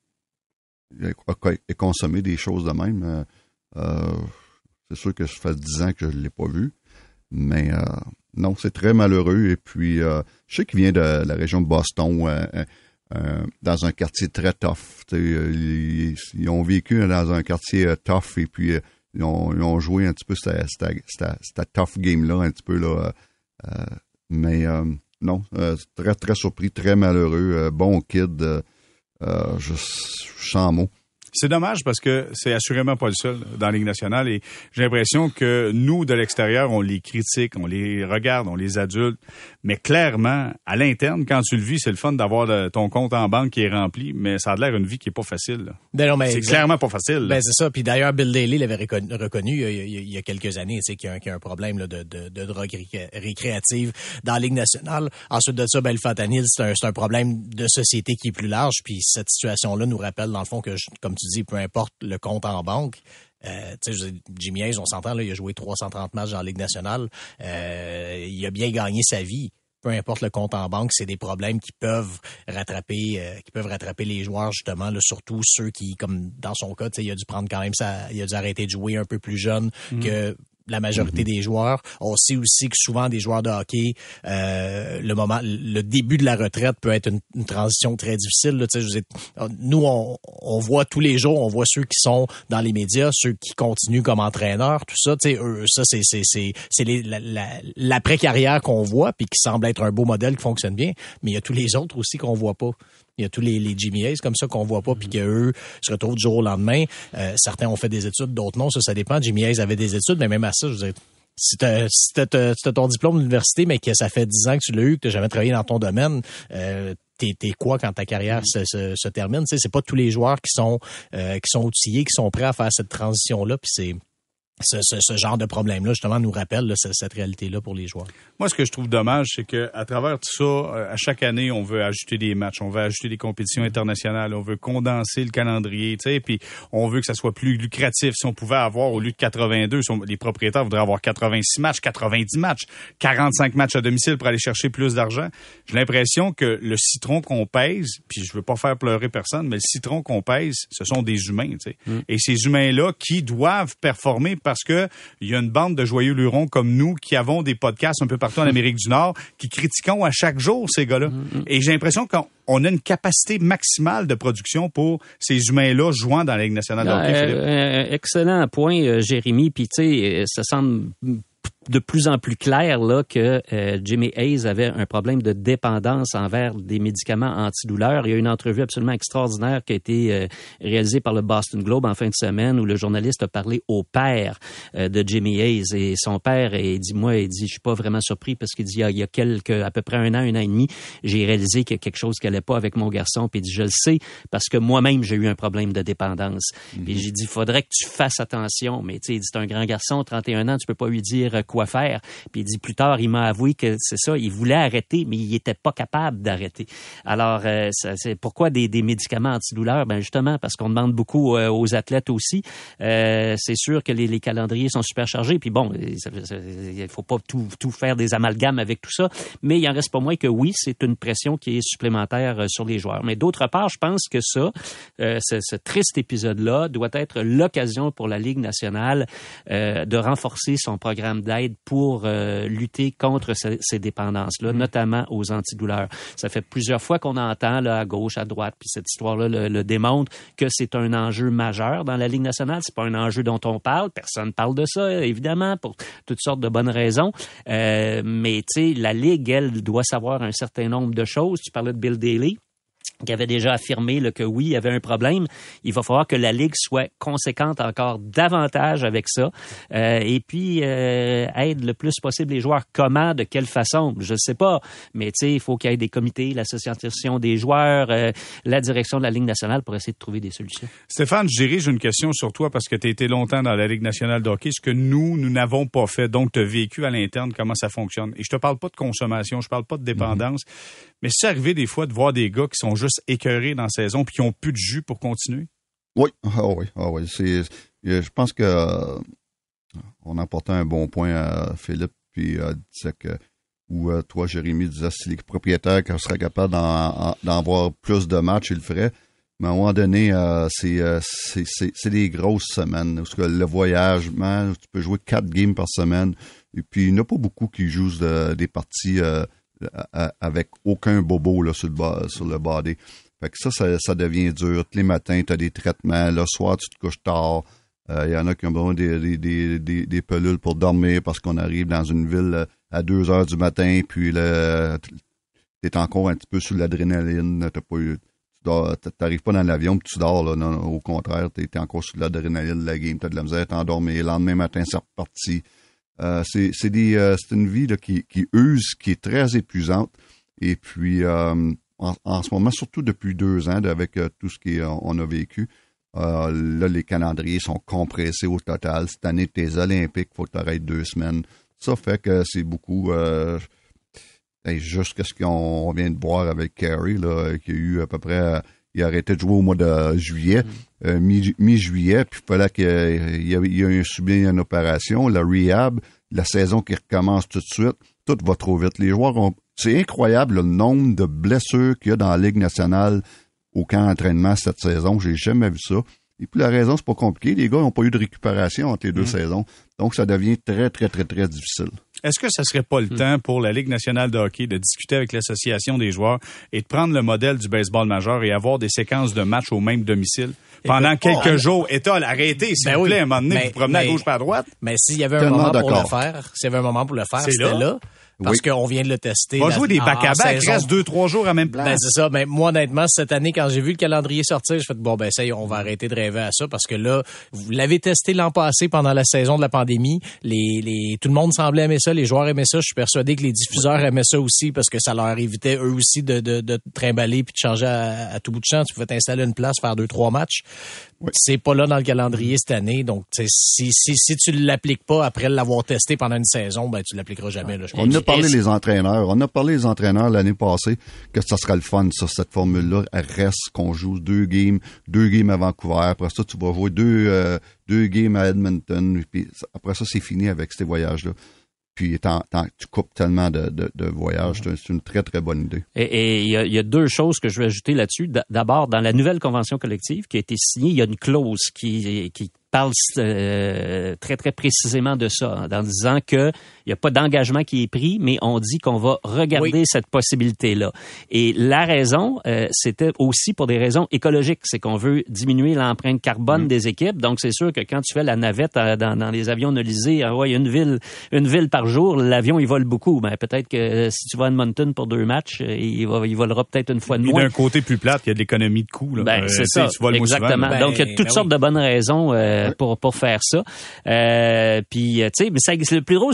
a, a consommé des choses de même. Euh, euh, C'est sûr que ça fait dix ans que je ne l'ai pas vu. Mais euh, non, c'est très malheureux. Et puis, euh, je sais qu'il vient de la région de Boston, euh, euh, dans un quartier très tough. Ils, ils ont vécu dans un quartier euh, tough et puis euh, ils, ont, ils ont joué un petit peu cette, cette, cette, cette tough game-là, un petit peu. là. Euh, mais euh, non, euh, très, très surpris, très malheureux. Euh, bon kid, euh, euh, je, je sens mot. C'est dommage parce que c'est assurément pas le seul dans la Ligue nationale et j'ai l'impression que nous, de l'extérieur, on les critique, on les regarde, on les adulte, mais clairement, à l'interne, quand tu le vis, c'est le fun d'avoir le, ton compte en banque qui est rempli, mais ça a l'air une vie qui est pas facile. Là. Ben non, mais c'est clairement pas facile. Ben c'est ça, puis d'ailleurs, Bill Daly l'avait reconnu, reconnu il, y a, il y a quelques années, tu sais, qu'il y a un, qu'il y a un problème là, de, de, de drogue ré- récréative dans la Ligue nationale. Ensuite de ça, ben, le fentanyl, c'est un, c'est un problème de société qui est plus large, puis cette situation-là nous rappelle, dans le fond, que, comme tu dis, peu importe le compte en banque, euh, tu sais, Jimmy Hayes, on s'entend, là, il a joué trois cent trente matchs dans la Ligue nationale, euh, il a bien gagné sa vie. Peu importe le compte en banque, c'est des problèmes qui peuvent rattraper, euh, qui peuvent rattraper les joueurs justement, là, surtout ceux qui, comme dans son cas, tu sais, il a dû prendre quand même ça, il a dû arrêter de jouer un peu plus jeune mmh. que la majorité mm-hmm. des joueurs. On sait aussi que souvent des joueurs de hockey, euh, le moment, le début de la retraite peut être une, une transition très difficile. Là, tu sais, je veux dire, nous, on, on voit tous les jours, on voit ceux qui sont dans les médias, ceux qui continuent comme entraîneurs, tout ça. Tu sais, eux, ça c'est c'est c'est c'est les, la, la, l'après-carrière qu'on voit, puis qui semble être un beau modèle qui fonctionne bien. Mais il y a tous les autres aussi qu'on voit pas. Il y a tous les, les Jimmy Hayes comme ça qu'on voit pas, puis qu'eux se retrouvent du jour au lendemain. Euh, certains ont fait des études, d'autres non. Ça, ça dépend. Jimmy Hayes avait des études, mais même à ça, je veux dire, si t'as, si t'as, t'as, t'as ton diplôme d'université, mais que ça fait dix ans que tu l'as eu, que t'as jamais travaillé dans ton domaine, euh, t'es, t'es quoi quand ta carrière se, se, se termine? Tu sais, c'est pas tous les joueurs qui sont euh, qui sont outillés, qui sont prêts à faire cette transition-là, puis c'est Ce, ce, ce genre de problème-là, justement, nous rappelle là, cette, cette réalité-là pour les joueurs. Moi, ce que je trouve dommage, c'est que à travers tout ça, à chaque année, on veut ajouter des matchs, on veut ajouter des compétitions internationales, on veut condenser le calendrier, tu sais, puis on veut que ça soit plus lucratif. Si on pouvait avoir, au lieu de quatre-vingt-deux, si on, les propriétaires voudraient avoir quatre-vingt-six matchs, quatre-vingt-dix matchs, quarante-cinq matchs à domicile pour aller chercher plus d'argent. J'ai l'impression que le citron qu'on pèse, puis je veux pas faire pleurer personne, mais le citron qu'on pèse, ce sont des humains, tu sais. Mm. Et ces humains-là qui doivent performer parce que il y a une bande de joyeux lurons comme nous qui avons des podcasts un peu partout en Amérique du Nord qui critiquons à chaque jour ces gars-là. Mm-hmm. Et j'ai l'impression qu'on on a une capacité maximale de production pour ces humains-là jouant dans la Ligue nationale de hockey, Philippe. Euh, excellent point, euh, Jérémy. Puis tu sais, ça semble de plus en plus clair là que euh, Jimmy Hayes avait un problème de dépendance envers des médicaments antidouleurs. Il y a une entrevue absolument extraordinaire qui a été euh, réalisée par le Boston Globe en fin de semaine où le journaliste a parlé au père euh, de Jimmy Hayes et son père et dit moi il dit je suis pas vraiment surpris parce qu'il dit il y a, il y a quelques à peu près un an un an et demi j'ai réalisé qu'il y a quelque chose qui allait pas avec mon garçon puis il dit je le sais parce que moi-même j'ai eu un problème de dépendance. Mm-hmm. Puis j'ai dit faudrait que tu fasses attention mais tu sais il dit c'est un grand garçon trente et un ans tu peux pas lui dire quoi quoi faire. Puis il dit plus tard, il m'a avoué que c'est ça, il voulait arrêter, mais il était pas capable d'arrêter. Alors, euh, ça, c'est pourquoi des, des médicaments antidouleurs? Ben justement, parce qu'on demande beaucoup euh, aux athlètes aussi. Euh, c'est sûr que les, les calendriers sont super chargés. Puis bon, il faut pas tout, tout faire des amalgames avec tout ça. Mais il en reste pas moins que oui, c'est une pression qui est supplémentaire sur les joueurs. Mais d'autre part, je pense que ça, euh, ce, ce triste épisode-là doit être l'occasion pour la Ligue nationale euh, de renforcer son programme d'aide pour euh, lutter contre ces, ces dépendances-là, notamment aux antidouleurs. Ça fait plusieurs fois qu'on entend là, à gauche, à droite, puis cette histoire-là le, le démontre que c'est un enjeu majeur dans la Ligue nationale. C'est pas un enjeu dont on parle. Personne parle de ça, évidemment, pour toutes sortes de bonnes raisons. Euh, mais, tu sais, la Ligue, elle, doit savoir un certain nombre de choses. Tu parlais de Bill Daly, qui avait déjà affirmé là, que oui, il y avait un problème. Il va falloir que la Ligue soit conséquente encore davantage avec ça. Euh, et puis, euh, aide le plus possible les joueurs. Comment, de quelle façon? Je ne sais pas. Mais tu sais, il faut qu'il y ait des comités, l'association des joueurs, euh, la direction de la Ligue nationale pour essayer de trouver des solutions. Stéphane, je dirige une question sur toi parce que tu as été longtemps dans la Ligue nationale de hockey, ce que nous, nous n'avons pas fait. Donc, tu as vécu à l'interne comment ça fonctionne. Et je te parle pas de consommation, je parle pas de dépendance. Mm-hmm. Mais c'est arrivé des fois de voir des gars qui sont juste écœurés dans la saison puis qui n'ont plus de jus pour continuer? Oui, ah oui, ah oui. C'est, je pense que euh, on apportait un bon point à Philippe, puis euh, disait que, ou euh, toi, Jérémy, disait si les propriétaires seraient capables d'en, d'en voir plus de matchs, ils le feraient. Mais à un moment donné, euh, c'est, euh, c'est, c'est, c'est des grosses semaines. Parce que le voyage, man, tu peux jouer quatre games par semaine. Et puis, il n'y en a pas beaucoup qui jouent de, des parties euh, avec aucun bobo là, sur, le, sur le body. Fait que ça, ça, ça devient dur. Tous les matins, tu as des traitements. Le soir, tu te couches tard. Il euh, y en a qui ont besoin des, des, des, des, des pelules pour dormir parce qu'on arrive dans une ville à deux heures du matin, puis tu es encore un petit peu sous l'adrénaline. T'as pas eu, tu n'arrives pas dans l'avion puis tu dors. Là, non, au contraire, tu es encore sous l'adrénaline de la game. Tu as de la misère à t'endormir. Le lendemain matin, c'est reparti. Euh, c'est, c'est, des, euh, c'est une vie là, qui, qui use, qui est très épuisante. Et puis, euh, en, en ce moment, surtout depuis deux ans, avec euh, tout ce qu'on a vécu, euh, là, les calendriers sont compressés au total. Cette année, tes Olympiques, il faut que tu arrêtes deux semaines. Ça fait que c'est beaucoup... Euh, juste ce qu'on vient de voir avec Carey, là, qui a eu à peu près... Euh, il a arrêté de jouer au mois de juillet, mmh. euh, mi- mi-juillet, puis il fallait qu'il y ait, il ait subi une opération, la rehab, la saison qui recommence tout de suite. Tout va trop vite. Les joueurs ont... C'est incroyable le nombre de blessures qu'il y a dans la Ligue nationale au camp d'entraînement cette saison. J'ai jamais vu ça. Et puis la raison, c'est pas compliqué. Les gars n'ont pas eu de récupération entre les deux mmh. saisons. Donc, ça devient très, très, très, très difficile. Est-ce que ça serait pas le mmh. temps pour la Ligue nationale de hockey de discuter avec l'association des joueurs et de prendre le modèle du baseball majeur et avoir des séquences de matchs au même domicile pendant et quelques oh, jours? État, arrêtez, s'il ben vous plaît, oui, à un moment donné, mais, vous promenez mais, à gauche pas à droite. Mais s'il y avait un Tellement moment d'accord. pour le faire, s'il y avait un moment pour le faire, c'est c'était là. là. Parce oui. qu'on vient de le tester. On va jouer des back-à-back, reste deux, trois jours à même place. Ben, c'est ça. Mais moi, honnêtement, cette année, quand j'ai vu le calendrier sortir, j'ai fait, bon, ben, ça y est, on va arrêter de rêver à ça parce que là, vous l'avez testé l'an passé pendant la saison de la pandémie. Les, les, tout le monde semblait aimer ça. Les joueurs aimaient ça. Je suis persuadé que les diffuseurs aimaient ça aussi parce que ça leur évitait eux aussi de, de, de trimballer puis de changer à, à tout bout de champ. Tu pouvais t'installer une place, faire deux, trois matchs. Oui. C'est pas là dans le calendrier cette année. Donc, si, si, si tu l'appliques pas après l'avoir testé pendant une saison, ben, tu l'appliqueras jamais, là. Je on a parlé les entraîneurs. On a parlé les entraîneurs l'année passée que ça serait le fun, ça, cette formule-là. Elle reste qu'on joue deux games, deux games à Vancouver. Après ça, tu vas jouer deux, euh, deux games à Edmonton. Puis après ça, c'est fini avec ces voyages-là. Puis t'en, t'en, tu coupes tellement de, de, de voyages. C'est une très, très bonne idée. Et il y, y a deux choses que je veux ajouter là-dessus. D'abord, dans la nouvelle convention collective qui a été signée, il y a une clause qui, qui parle euh, très, très précisément de ça, en disant que il n'y a pas d'engagement qui est pris, mais on dit qu'on va regarder oui. cette possibilité-là. Et la raison, euh, c'était aussi pour des raisons écologiques. C'est qu'on veut diminuer l'empreinte carbone mmh. des équipes. Donc, c'est sûr que quand tu fais la navette euh, dans, dans les avions nolisés, ah ouais, il y a une ville, une ville par jour, l'avion, il vole beaucoup. Ben, peut-être que euh, si tu vas à Edmonton pour deux matchs, euh, il, va, il volera peut-être une fois de moins. Et d'un côté plus plate, il y a de l'écononomie de coûts. Là. Ben, euh, c'est ça, tu exactement. Ben, Donc, il y a toutes ben sortes oui. de bonnes raisons euh, oui. pour, pour faire ça. Euh, puis, tu sais, mais ça, le plus drôle, c'est que ça existe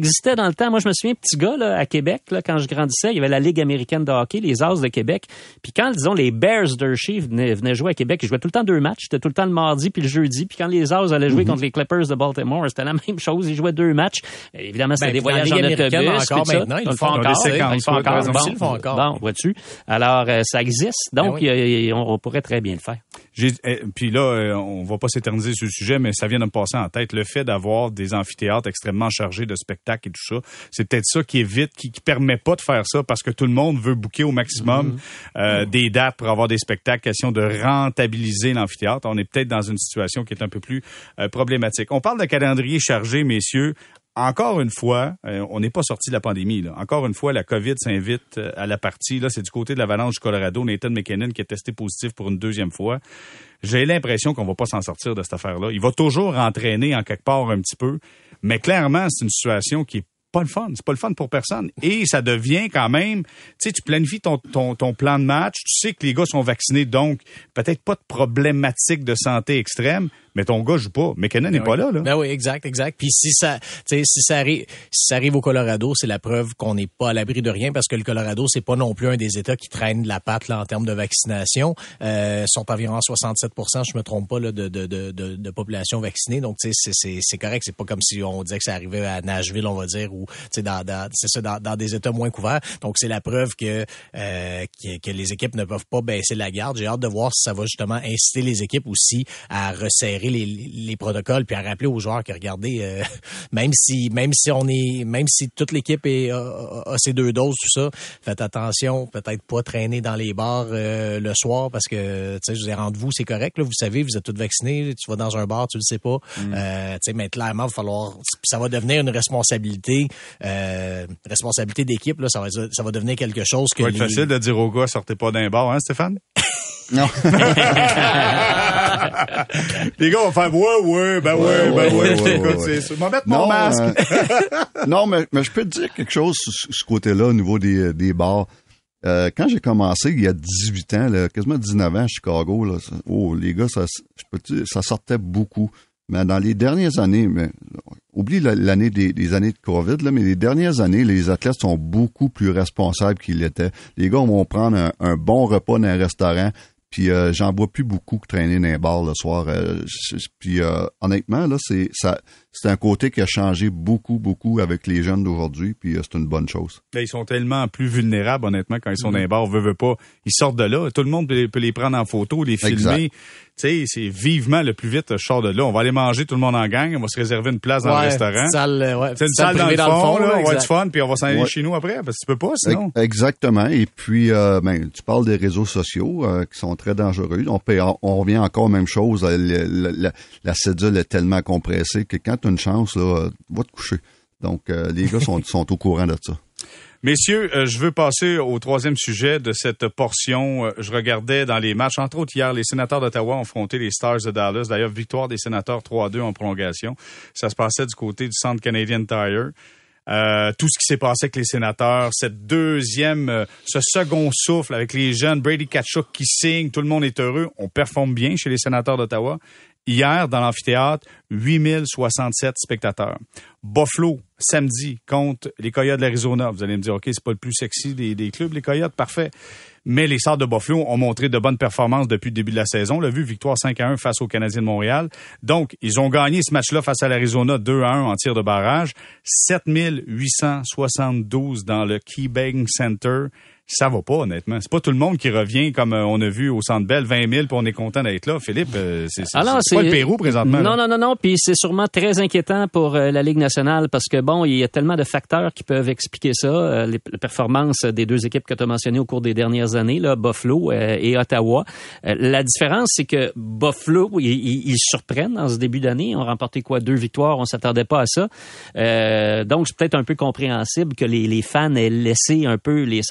existait dans le temps. Moi, je me souviens, petit gars, là, à Québec, là, quand je grandissais, il y avait la Ligue américaine de hockey, les As de Québec. Puis quand, disons, les Bears d'Hershey venaient, venaient jouer à Québec, ils jouaient tout le temps deux matchs. C'était tout le temps le mardi puis le jeudi. Puis quand les As allaient jouer mm-hmm. contre les Clippers de Baltimore, c'était la même chose. Ils jouaient deux matchs. Évidemment, c'était ben, des voyages en autobus. Encore ça. maintenant, ils le font encore. Ils le font encore. Bon, ils le font encore. Bon, vois-tu. Alors, euh, ça existe. Donc, ben oui. y a, on, on pourrait très bien le faire. J'ai, eh, puis là, on va pas s'éterniser sur le sujet, mais ça vient de me passer en tête. Le fait d'avoir des amphithéâtres extrêmement chargés de spectacles et tout ça, c'est peut-être ça qui évite, qui, qui permet pas de faire ça parce que tout le monde veut booker au maximum mm-hmm. euh, mm-hmm. des dates pour avoir des spectacles, question de rentabiliser l'amphithéâtre. On est peut-être dans une situation qui est un peu plus euh, problématique. On parle de calendrier chargé, messieurs. Encore une fois, euh, on n'est pas sorti de la pandémie. Là. Encore une fois, la COVID s'invite euh, à la partie. Là, c'est du côté de l'Avalanche du Colorado. Nathan McKinnon qui est testé positif pour une deuxième fois. J'ai l'impression qu'on va pas s'en sortir de cette affaire-là. Il va toujours entraîner en quelque part un petit peu, mais clairement, c'est une situation qui est pas le fun. C'est pas le fun pour personne. Et ça devient quand même, tu sais, tu planifies ton, ton, ton plan de match, tu sais que les gars sont vaccinés, donc peut-être pas de problématique de santé extrême, mais ton gars joue pas. McKinnon n'est ben pas oui. là, là. Ben oui, exact, exact. Puis si ça, tu sais, si ça arrive, si ça arrive au Colorado, c'est la preuve qu'on n'est pas à l'abri de rien parce que le Colorado, c'est pas non plus un des États qui traînent de la patte, là, en termes de vaccination. Euh, sont environ soixante-sept pour cent, je me trompe pas, là, de, de, de, de, de population vaccinée. Donc, tu sais, c'est, c'est, c'est correct. C'est pas comme si on disait que ça arrivait à Nashville, on va dire, ou, tu sais, dans, dans, c'est ça, dans, dans des États moins couverts. Donc, c'est la preuve que, euh, que, que les équipes ne peuvent pas baisser la garde. J'ai hâte de voir si ça va justement inciter les équipes aussi à resserrer les, les protocole puis à rappeler aux joueurs que regardez euh, même si même si on est même si toute l'équipe est a, a, a ses deux doses tout ça, faites attention, peut-être pas traîner dans les bars euh, le soir parce que tu sais je vous ai rendez-vous, c'est correct là, vous savez, vous êtes tous vaccinés, tu vas dans un bar, tu le sais pas. Mm. Euh, tu sais mais clairement il va falloir, ça va devenir une responsabilité euh, responsabilité d'équipe là, ça va ça va devenir quelque chose que ça va les... être facile de dire aux gars sortez pas d'un bar, hein Stéphane? Non. Les gars vont faire ouais, ouais, ben ouais, ben ouais, je t'écoute, c'est ça. Je vais mettre mon masque. Euh, non, mais, mais je peux te dire quelque chose sur ce côté-là au niveau des, des bars. Euh, quand j'ai commencé il y a dix-huit ans, là, quasiment dix-neuf ans à Chicago, là, ça, oh, les gars, ça, je peux te dire, ça sortait beaucoup. Mais dans les dernières années, mais oublie l'année des, des années de COVID, là, mais les dernières années, les athlètes sont beaucoup plus responsables qu'ils l'étaient. Les gars vont prendre un, un bon repas dans un restaurant. Puis euh, j'en vois plus beaucoup que traîner dans les bars le soir. Euh, puis euh, honnêtement, là, c'est ça, c'est un côté qui a changé beaucoup, beaucoup avec les jeunes d'aujourd'hui. Puis euh, c'est une bonne chose. Là, ils sont tellement plus vulnérables, honnêtement, quand ils sont mmh. dans les bars, veut, veut pas. Ils sortent de là. Tout le monde peut, peut les prendre en photo, les filmer. Tu sais, c'est vivement le plus vite, je sors de là. On va aller manger tout le monde en gang. On va se réserver une place dans ouais, le restaurant. Salle, ouais, c'est une salle, salle dans, le fond, dans le fond. Là, là, on va être fun, puis on va s'en aller ouais. chez nous après, parce que tu peux pas, sinon. Exactement. Et puis, euh, ben, tu parles des réseaux sociaux euh, qui sont très dangereux. On, peut, on revient encore aux mêmes choses. La, la, la, la cédule est tellement compressée que quand tu as une chance, là, va te coucher. Donc, euh, les gars sont, sont au courant de ça. Messieurs, euh, je veux passer au troisième sujet de cette portion. Euh, je regardais dans les matchs, entre autres hier, les Sénateurs d'Ottawa ont affronté les Stars de Dallas. D'ailleurs, victoire des Sénateurs trois à deux en prolongation. Ça se passait du côté du centre Canadian Tire. Euh, tout ce qui s'est passé avec les Sénateurs, cette deuxième, euh, ce second souffle avec les jeunes, Brady Tkachuk qui signe, tout le monde est heureux. On performe bien chez les Sénateurs d'Ottawa. Hier, dans l'amphithéâtre, huit mille soixante-sept spectateurs. Buffalo, samedi, contre les Coyotes de l'Arizona. Vous allez me dire, OK, c'est pas le plus sexy des, des clubs, les Coyotes, parfait. Mais les Stars de Buffalo ont montré de bonnes performances depuis le début de la saison. On l'a vu, victoire cinq à un face aux Canadiens de Montréal. Donc, ils ont gagné ce match-là face à l'Arizona deux à un en tir de barrage. sept mille huit cent soixante-douze dans le KeyBank Center. Ça va pas, honnêtement. C'est pas tout le monde qui revient comme euh, on a vu au Centre Bell, vingt mille, puis on est content d'être là. Philippe, euh, c'est, c'est, Alors, c'est, c'est pas le Pérou présentement. Non, là. non, non, non. Puis c'est sûrement très inquiétant pour euh, la Ligue nationale parce que, bon, il y a tellement de facteurs qui peuvent expliquer ça. Euh, les, les performances des deux équipes que tu as mentionnées au cours des dernières années, là, Buffalo euh, et Ottawa. Euh, la différence, c'est que Buffalo, ils, ils, ils surprennent dans ce début d'année. Ils ont remporté quoi? Deux victoires. On s'attendait pas à ça. Euh, donc, c'est peut-être un peu compréhensible que les, les fans aient laissé un peu les Sabres. Mais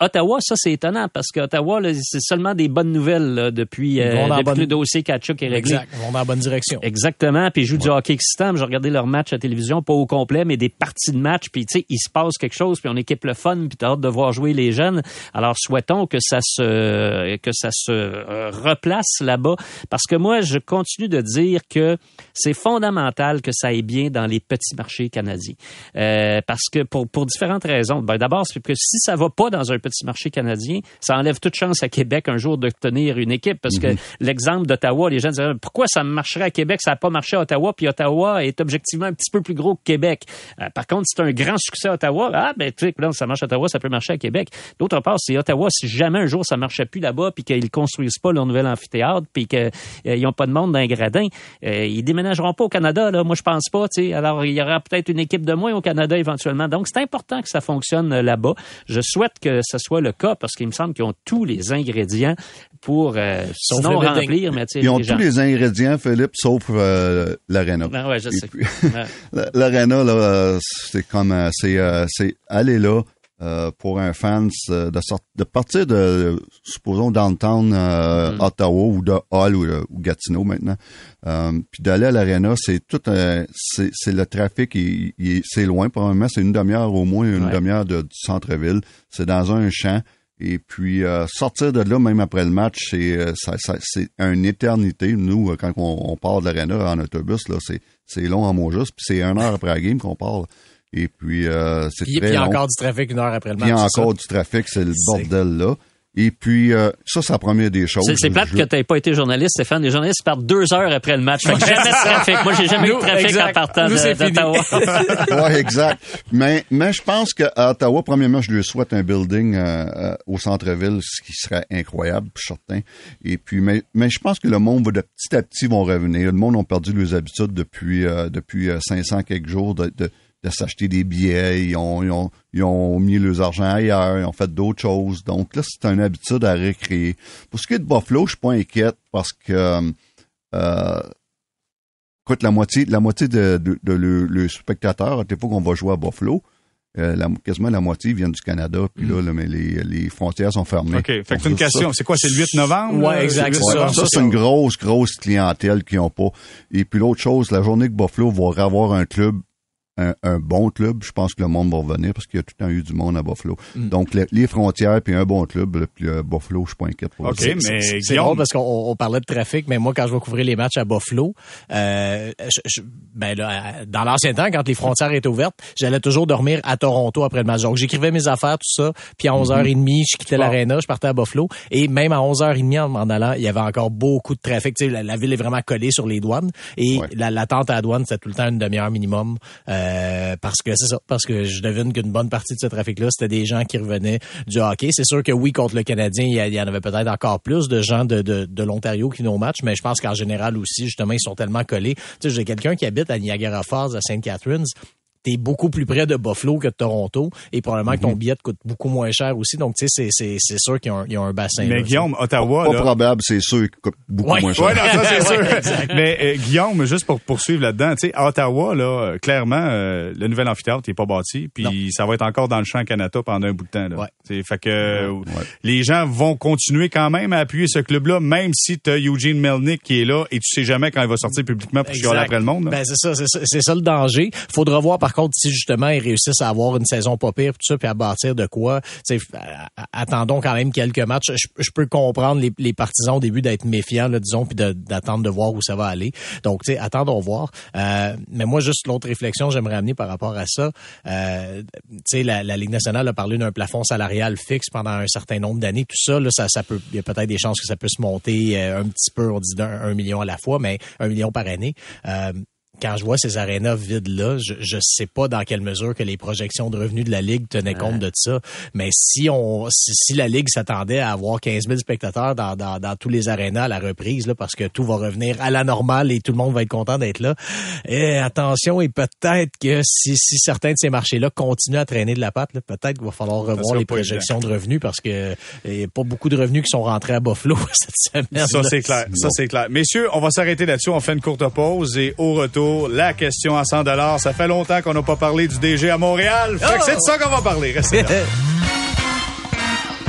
Ottawa, ça, c'est étonnant parce qu'Ottawa, là, c'est seulement des bonnes nouvelles là, depuis, euh, depuis bonne... le dossier Tkachuk est réglé. Exact. Ils vont dans la bonne direction. Exactement. Puis ils jouent ouais. du hockey excitant. J'ai regardé leur match à télévision, pas au complet, mais des parties de match. Puis tu sais, il se passe quelque chose. Puis on équipe le fun. Puis t'as hâte de voir jouer les jeunes. Alors souhaitons que ça se que ça se euh, replace là-bas. Parce que moi, je continue de dire que c'est fondamental que ça aille bien dans les petits marchés canadiens. Euh, parce que pour pour différentes raisons. Ben, d'abord, c'est que si ça va pas dans un petit marché canadien, ça enlève toute chance à Québec un jour de tenir une équipe. Parce mm-hmm. que l'exemple d'Ottawa, les gens disent pourquoi ça marcherait à Québec, ça n'a pas marché à Ottawa, puis Ottawa est objectivement un petit peu plus gros que Québec. Euh, par contre, c'est un grand succès à Ottawa. Ah, ben, tu sais, là, ça marche à Ottawa, ça peut marcher à Québec. D'autre part, c'est Ottawa, si jamais un jour ça marchait plus là-bas, puis qu'ils construisent pas leur nouvel amphithéâtre, puis qu'ils euh, n'ont pas de monde dans les gradins, euh, ils déménageront pas au Canada, là. Moi, je pense pas, tu sais. Alors, il y aura peut-être une équipe de moins au Canada éventuellement. Donc, c'est important que ça fonctionne euh, là-bas. Je souhaite que ce soit le cas, parce qu'il me semble qu'ils ont tous les ingrédients pour, euh, sinon remplir, mais tu sais, ils ont les tous gens. les ingrédients, Philippe, sauf euh, l'aréna. Ah ouais, je sais. Puis, ouais. L'aréna, là, c'est comme, c'est, euh, c'est aller là euh, pour un fan de sorte, de partir de, supposons, downtown euh, mm. Ottawa ou de Hull ou, ou Gatineau maintenant, euh, puis d'aller à l'aréna, c'est tout, euh, c'est, c'est le trafic, il, il, c'est loin, probablement, c'est une demi-heure au moins, une ouais. demi-heure de, du centre-ville, c'est dans un champ. Et puis, euh, sortir de là, même après le match, c'est, ça, ça, c'est une éternité. Nous, quand on, on part de l'aréna en autobus, là, c'est, c'est long en mot juste. Puis c'est une heure après la game qu'on part. Et puis, euh, c'est puis, très puis long. il y a encore du trafic une heure après le match. Puis il y a encore du trafic, c'est le c'est... bordel là. Et puis, euh, ça, c'est la première des choses. C'est, c'est plate je... que tu n'aies pas été journaliste, Stéphane. Les journalistes partent deux heures après le match. Fait que jamais de trafic. Moi, j'ai jamais eu de trafic exact. En partant Nous, de, d'Ottawa. Oui, exact. Mais, mais je pense qu'à Ottawa, premièrement, je lui souhaite un building euh, euh, au centre-ville, ce qui serait incroyable, je suis certain. Et puis, mais, mais je pense que le monde va de petit à petit vont revenir. Le monde a perdu leurs habitudes depuis euh, depuis cinq cents quelques jours de, de de s'acheter des billets, ils ont, ils ont, ils ont mis leurs argent ailleurs, ils ont fait d'autres choses. Donc là, c'est une habitude à recréer. Pour ce qui est de Buffalo, je suis pas inquiète parce que, euh, écoute, la moitié, la moitié de, de, de le, le spectateur, à l'époque qu'on va jouer à Buffalo, euh, la, quasiment la moitié viennent du Canada, puis là, là, mais les, les frontières sont fermées. OK. Fait que c'est une question. Ça. C'est quoi, c'est le huit novembre? Ouais, exact. C'est ça, ça, c'est une grosse, grosse clientèle qu'ils ont pas. Et puis l'autre chose, la journée que Buffalo va avoir un club, Un, un bon club, je pense que le monde va revenir parce qu'il y a tout le temps eu du monde à Buffalo. Mm. Donc, le, les frontières, puis un bon club, puis le Buffalo, je suis pas inquiète pour OK, ça. mais c'est, c'est drôle parce qu'on on parlait de trafic, mais moi, quand je vais couvrir les matchs à Buffalo, euh, je, je, ben là, dans l'ancien temps, quand les frontières étaient ouvertes, j'allais toujours dormir à Toronto après le match. Donc, j'écrivais mes affaires, tout ça, puis à onze heures trente, mm-hmm. je quittais l'aréna, je partais à Buffalo, et même à onze heures trente en m'en allant, il y avait encore beaucoup de trafic. Tu sais, la, la ville est vraiment collée sur les douanes, et ouais. la, l'attente à la douane, c'était tout le temps une demi-heure minimum, euh, parce que c'est ça, parce que je devine qu'une bonne partie de ce trafic-là, c'était des gens qui revenaient du hockey. C'est sûr que oui, contre le Canadien, il y, y en avait peut-être encore plus de gens de, de, de l'Ontario qui venaient au match, mais je pense qu'en général aussi, justement, ils sont tellement collés. Tu sais, j'ai quelqu'un qui habite à Niagara Falls, à Saint Catharines. T'es beaucoup plus près de Buffalo que de Toronto et probablement mm-hmm. que ton billet te coûte beaucoup moins cher aussi. Donc, tu sais, c'est, c'est, c'est sûr qu'il y a un, il y a un bassin. Mais là, Guillaume, ça. Ottawa... Pas là... probable, c'est sûr qu'il coûte beaucoup ouais. moins cher. Oui, non, ça, c'est sûr. Ouais, mais euh, Guillaume, juste pour poursuivre là-dedans, tu sais, à Ottawa, là, clairement, euh, le nouvel amphithéâtre n'est pas bâti, puis ça va être encore dans le champ Canada pendant un bout de temps. Là. Ouais. Fait que ouais. les gens vont continuer quand même à appuyer ce club-là, même si tu as Eugene Melnyk qui est là et tu sais jamais quand il va sortir publiquement pour chialer après le monde. Là. Ben, c'est ça, c'est ça, c'est ça le danger. Faudra voir, par contre, si justement ils réussissent à avoir une saison pas pire, tout ça, puis à bâtir de quoi. T'sais, attendons quand même quelques matchs. Je, je peux comprendre les, les partisans au début d'être méfiants, là, disons, puis de, d'attendre de voir où ça va aller. Donc, tu sais, attendons voir. Euh, mais moi, juste l'autre réflexion que j'aimerais amener par rapport à ça, euh, tu sais, la, la Ligue nationale a parlé d'un plafond salarial fixe pendant un certain nombre d'années. Tout ça, là, ça, ça peut, il y a peut-être des chances que ça puisse monter euh, un petit peu, on dit d'un un million à la fois, mais un million par année. Euh, Quand je vois ces arénas vides-là, je je sais pas dans quelle mesure que les projections de revenus de la Ligue tenaient compte de ça. Mais si on si, si la Ligue s'attendait à avoir quinze mille spectateurs dans, dans, dans tous les arénas à la reprise, là, parce que tout va revenir à la normale et tout le monde va être content d'être là, et attention, et peut-être que si, si certains de ces marchés-là continuent à traîner de la patte, là, peut-être qu'il va falloir revoir les projections évident. de revenus parce que il n'y a pas beaucoup de revenus qui sont rentrés à Buffalo cette semaine. Ça, c'est clair. Ça, c'est clair. Messieurs, on va s'arrêter là-dessus. On fait une courte pause et au retour, la question à cent dollars. Ça fait longtemps qu'on n'a pas parlé du D G à Montréal. Fait que c'est de ça qu'on va parler. Restez là.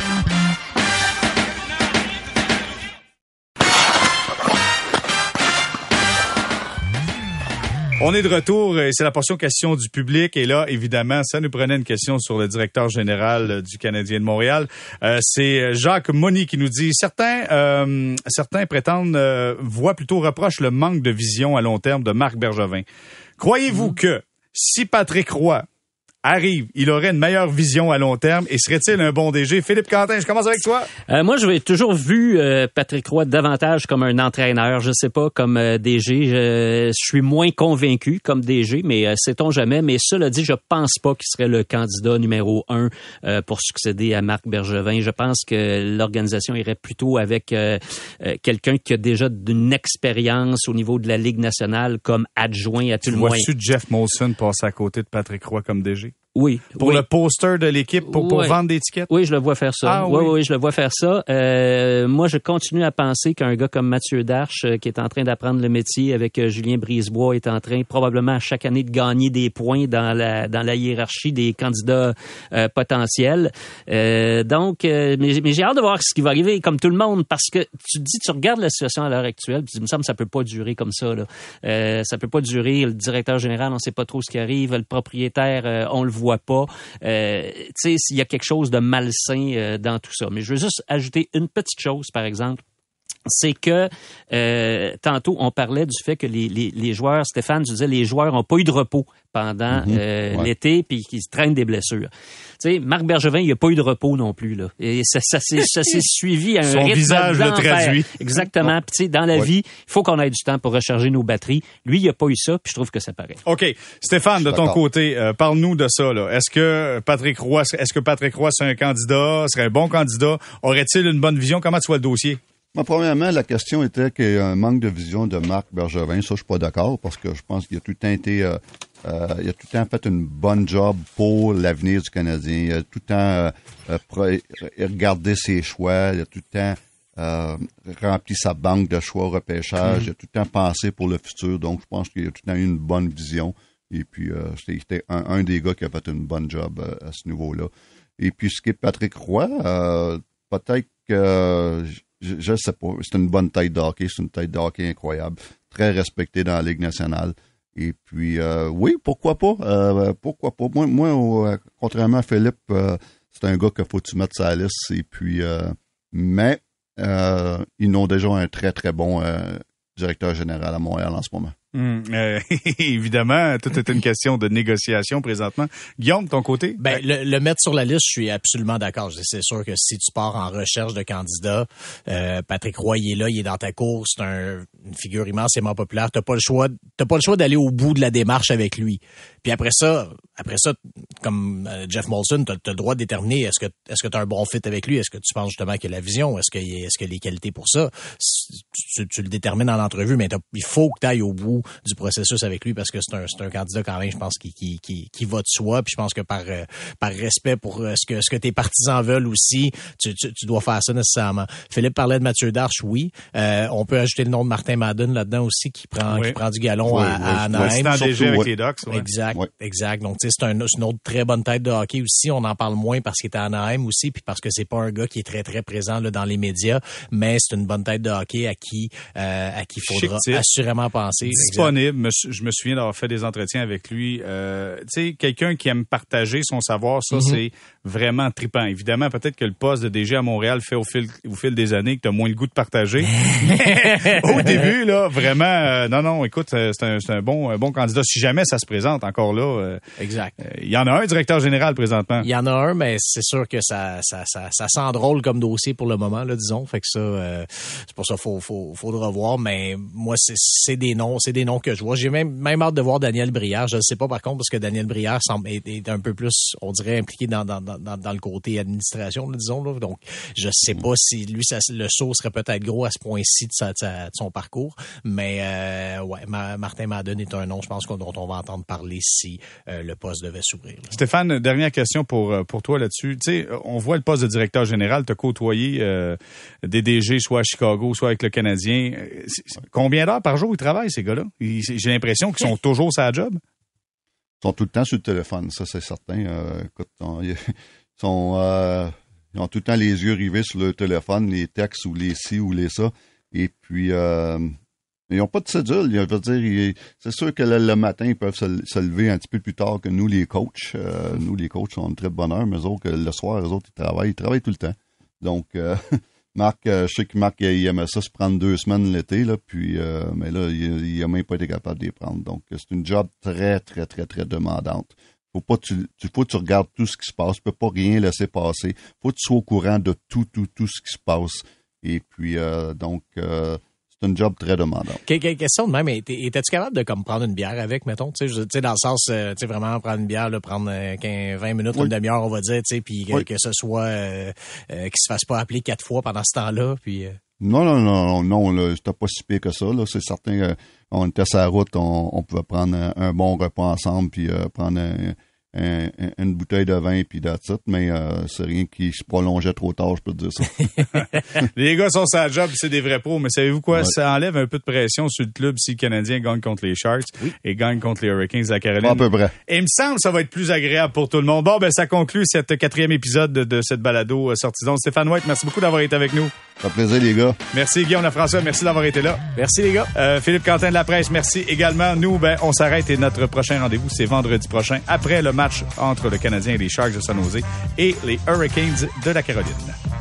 On est de retour et c'est la portion question du public. Et là, évidemment, ça nous prenait une question sur le directeur général du Canadien de Montréal. Euh, c'est Jacques Moni qui nous dit « Certains euh, certains prétendent, euh, voient plutôt reprochent le manque de vision à long terme de Marc Bergevin. Croyez-vous mmh. que si Patrick Roy arrive, il aurait une meilleure vision à long terme et serait-il un bon D G? Philippe Quentin, je commence avec toi. Euh, moi, j'avais toujours vu euh, Patrick Roy davantage comme un entraîneur, je sais pas, comme euh, D G. Je, je suis moins convaincu comme D G, mais euh, sait-on jamais. Mais cela dit, je pense pas qu'il serait le candidat numéro un euh, pour succéder à Marc Bergevin. Je pense que l'organisation irait plutôt avec euh, euh, quelqu'un qui a déjà d'une expérience au niveau de la Ligue nationale comme adjoint à tout le moins. Vois-tu Jeff Molson passer à côté de Patrick Roy comme D G? Oui. Pour oui. le poster de l'équipe, pour, pour oui. vendre des tickets? Oui, je le vois faire ça. Ah, oui, oui. oui, je le vois faire ça. Euh, moi, je continue à penser qu'un gars comme Mathieu Darche, euh, qui est en train d'apprendre le métier avec euh, Julien Brisebois, est en train probablement chaque année de gagner des points dans la dans la hiérarchie des candidats euh, potentiels. Euh, donc, euh, mais, mais j'ai hâte de voir ce qui va arriver, comme tout le monde, parce que tu te dis, tu regardes la situation à l'heure actuelle, puis il me semble que ça peut pas durer comme ça. Là. Euh, ça peut pas durer. Le directeur général, on sait pas trop ce qui arrive. Le propriétaire, euh, on le voit pas. Euh, tu sais, s'il y a quelque chose de malsain euh, dans tout ça. Mais je veux juste ajouter une petite chose, par exemple. C'est que euh, tantôt, on parlait du fait que les, les, les joueurs, Stéphane, tu disais, les joueurs n'ont pas eu de repos pendant mm-hmm. euh, ouais. l'été, puis qu'ils traînent des blessures. Tu sais, Marc Bergevin, il n'a pas eu de repos non plus, là. Et ça, ça, s'est, ça s'est suivi à un Son rythme visage le traduit. Exactement. Puis tu sais, dans la ouais. vie, il faut qu'on ait du temps pour recharger nos batteries. Lui, il n'a pas eu ça, puis je trouve que ça paraît. OK. Stéphane, de ton d'accord. côté, euh, parle-nous de ça, là. Est-ce que Patrick Roy, est-ce que Patrick Roy, c'est un candidat, serait un bon candidat? Aurait-il une bonne vision? Comment tu vois le dossier? Moi, premièrement, la question était qu'il y a un manque de vision de Marc Bergevin. Ça, je suis pas d'accord parce que je pense qu'il a tout le temps été, euh, euh, il a tout le temps fait une bonne job pour l'avenir du Canadien. Il a tout le temps euh, euh, regardé ses choix. Il a tout le temps euh, rempli sa banque de choix au repêchage. Mm-hmm. Il a tout le temps pensé pour le futur. Donc, je pense qu'il a tout le temps eu une bonne vision. Et puis, euh, c'était un, un des gars qui a fait une bonne job euh, à ce niveau-là. Et puis, ce qui est Patrick Roy, euh, peut-être que... Euh, Je, je sais pas. C'est une bonne tête de hockey. C'est une tête de hockey incroyable. Très respectée dans la Ligue nationale. Et puis, euh, oui, pourquoi pas? Euh, pourquoi pas? Moi, moi euh, contrairement à Philippe, euh, c'est un gars qu'il faut que tu mettes sur la liste. Et puis, euh, mais euh, ils ont déjà un très, très bon euh, directeur général à Montréal en ce moment. Hum, euh, évidemment, tout est une question de négociation présentement. Guillaume, de ton côté? Ben, le, le mettre sur la liste, je suis absolument d'accord. C'est sûr que si tu pars en recherche de candidats, euh, Patrick Roy, il est là, il est dans ta course, c'est un, une figure immensément populaire. T'as pas le choix, t'as pas le choix d'aller au bout de la démarche avec lui. Puis après ça, après ça, comme euh, Jeff Molson, t'as, t'as le droit de déterminer est-ce que est-ce que t'as un bon fit avec lui, est-ce que tu penses justement qu'il a la vision, est-ce que est-ce que les qualités pour ça, tu, tu le détermines dans l'entrevue, mais il faut que tu ailles au bout du processus avec lui parce que c'est un c'est un candidat quand même, je pense, qui qui qui, qui va de soi. Puis je pense que par euh, par respect pour euh, ce que ce que tes partisans veulent aussi, tu, tu tu dois faire ça nécessairement. Philippe parlait de Mathieu Darche, oui. Euh, on peut ajouter le nom de Martin Madden là-dedans aussi qui prend oui. Euh, qui prend du galon oui, à, oui, à Anaheim. C'est en D G avec ouais. les Ducks. Ouais. Exact, ouais. exact. Donc tu sais c'est, un, c'est une autre très bonne tête de hockey aussi. On en parle moins parce qu'il est à Anaheim aussi, puis parce que c'est pas un gars qui est très très présent là dans les médias, mais c'est une bonne tête de hockey à qui euh, à qui il faudra Chic assurément penser. Disponible. Exact. Je me souviens d'avoir fait des entretiens avec lui. Euh, tu sais, quelqu'un qui aime partager son savoir, ça, mm-hmm. c'est vraiment trippant. Évidemment, peut-être que le poste de D G à Montréal fait au fil, au fil des années que tu as moins le goût de partager. Au début, là, vraiment, euh, non, non, écoute, c'est un, c'est un bon, un bon candidat. Si jamais ça se présente encore là. Euh, exact. Il euh, y en a un directeur général présentement. Il y en a un, mais c'est sûr que ça, ça, ça, ça sent drôle comme dossier pour le moment, là, disons. Fait que ça, euh, c'est pour ça, faut, faut, faudra voir. Mais moi, c'est, c'est des noms, c'est des noms que je vois. J'ai même, même hâte de voir Daniel Brière. Je ne sais pas par contre parce que Daniel Brière semble être, est un peu plus, on dirait, impliqué dans, dans, dans, dans le côté administration, là, disons. Là. Donc, je sais pas si lui, ça, le saut serait peut-être gros à ce point-ci de, sa, de, sa, de son parcours. Mais euh, ouais, Ma, Martin Madden est un nom, je pense, dont on va entendre parler si euh, le poste devait s'ouvrir. Là. Stéphane, dernière question pour pour toi là-dessus. Tu sais, on voit le poste de directeur général, t'as côtoyé euh, des D G, soit à Chicago, soit avec le Canadien. Combien d'heures par jour ils travaillent, ces gars-là? J'ai l'impression qu'ils sont toujours sur la job. Ils sont tout le temps sur le téléphone, ça c'est certain. Euh, écoute, on, ils, sont, euh, ils ont tout le temps les yeux rivés sur le téléphone, les textes ou les ci ou les ça. Et puis, euh, ils n'ont pas de cédule. Je veux dire, ils, c'est sûr que le, le matin, ils peuvent se, se lever un petit peu plus tard que nous, les coachs. Euh, nous, les coachs, on a une très bonne heure, mais eux autres, le soir, eux autres, ils travaillent. Ils travaillent tout le temps. Donc, euh, Marc, euh, je sais que Marc, il aimait ça se prendre deux semaines l'été, là, puis, euh, mais là, il, il a même pas été capable de les prendre. Donc, c'est une job très, très, très, très demandante. Faut pas tu, tu faut que tu regardes tout ce qui se passe. Tu peux pas rien laisser passer. Faut que tu sois au courant de tout, tout, tout ce qui se passe. Et puis, euh, donc, euh, c'est un job très demandant. Quelle question de même, étais-tu capable de comme prendre une bière avec, mettons, tu sais, dans le sens, tu sais, vraiment prendre une bière, là, prendre quinze, vingt minutes, oui. Une demi-heure, on va dire, tu sais, puis que, oui. que ce soit, euh, euh, qu'il se fasse pas appeler quatre fois pendant ce temps-là, puis... Euh... Non, non, non, non, là, c'était pas si pire que ça, là. C'est certain qu'on était sur la route, on, on pouvait prendre un, un bon repas ensemble, puis euh, prendre un, un, une bouteille de vin, puis that's it, mais euh, c'est rien qui se prolongeait trop tard, je peux te dire ça. Les gars sont sur la job, c'est des vrais pros, mais savez-vous quoi? Ouais. Ça enlève un peu de pression sur le club si le Canadien gagne contre les Sharks oui. et gagne contre les Hurricanes de la Caroline. À peu près. Et il me semble que ça va être plus agréable pour tout le monde. Bon, ben ça conclut cette quatrième épisode de, de cette balado euh, sortie donc. Stéphane White, merci beaucoup d'avoir été avec nous. Ça fait plaisir, les gars. Merci, Guillaume Lafrançois. Merci d'avoir été là. Merci, les gars. Euh, Philippe Quentin de la Presse, merci également. Nous, ben, on s'arrête et notre prochain rendez-vous, c'est vendredi prochain, après le match entre le Canadien et les Sharks de San Jose et les Hurricanes de la Caroline.